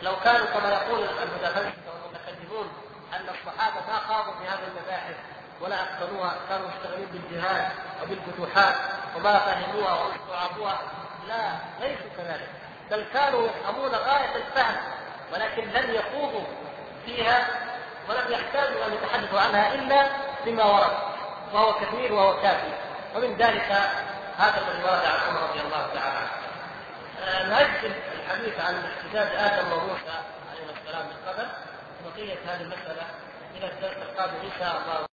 لو كانوا كما يقول المتفلسفة والمتكلمون أن الصحابة ما خاضوا في هذه المباحث ولا أتقنوها، كانوا مشتغلين بالجهاد وبالفتوحات وما فهموها واستوعبوها، لا ليسوا كذلك، بل كانوا يفهمون غاية الفهم ولكن لم يخوضوا فيها ولم يحتاجوا أن يتحدثوا عنها إلا بما ورد، وهو كثير وهو كافي. ومن ذلك هذا الذي ورد عن عمر رضي الله تعالى عنه. آه نأجل الحديث عن احتجاج آدم وموسى عليه السلام بالقدر، بقية هذه المسألة إلى الدرس القادم إن شاء الله.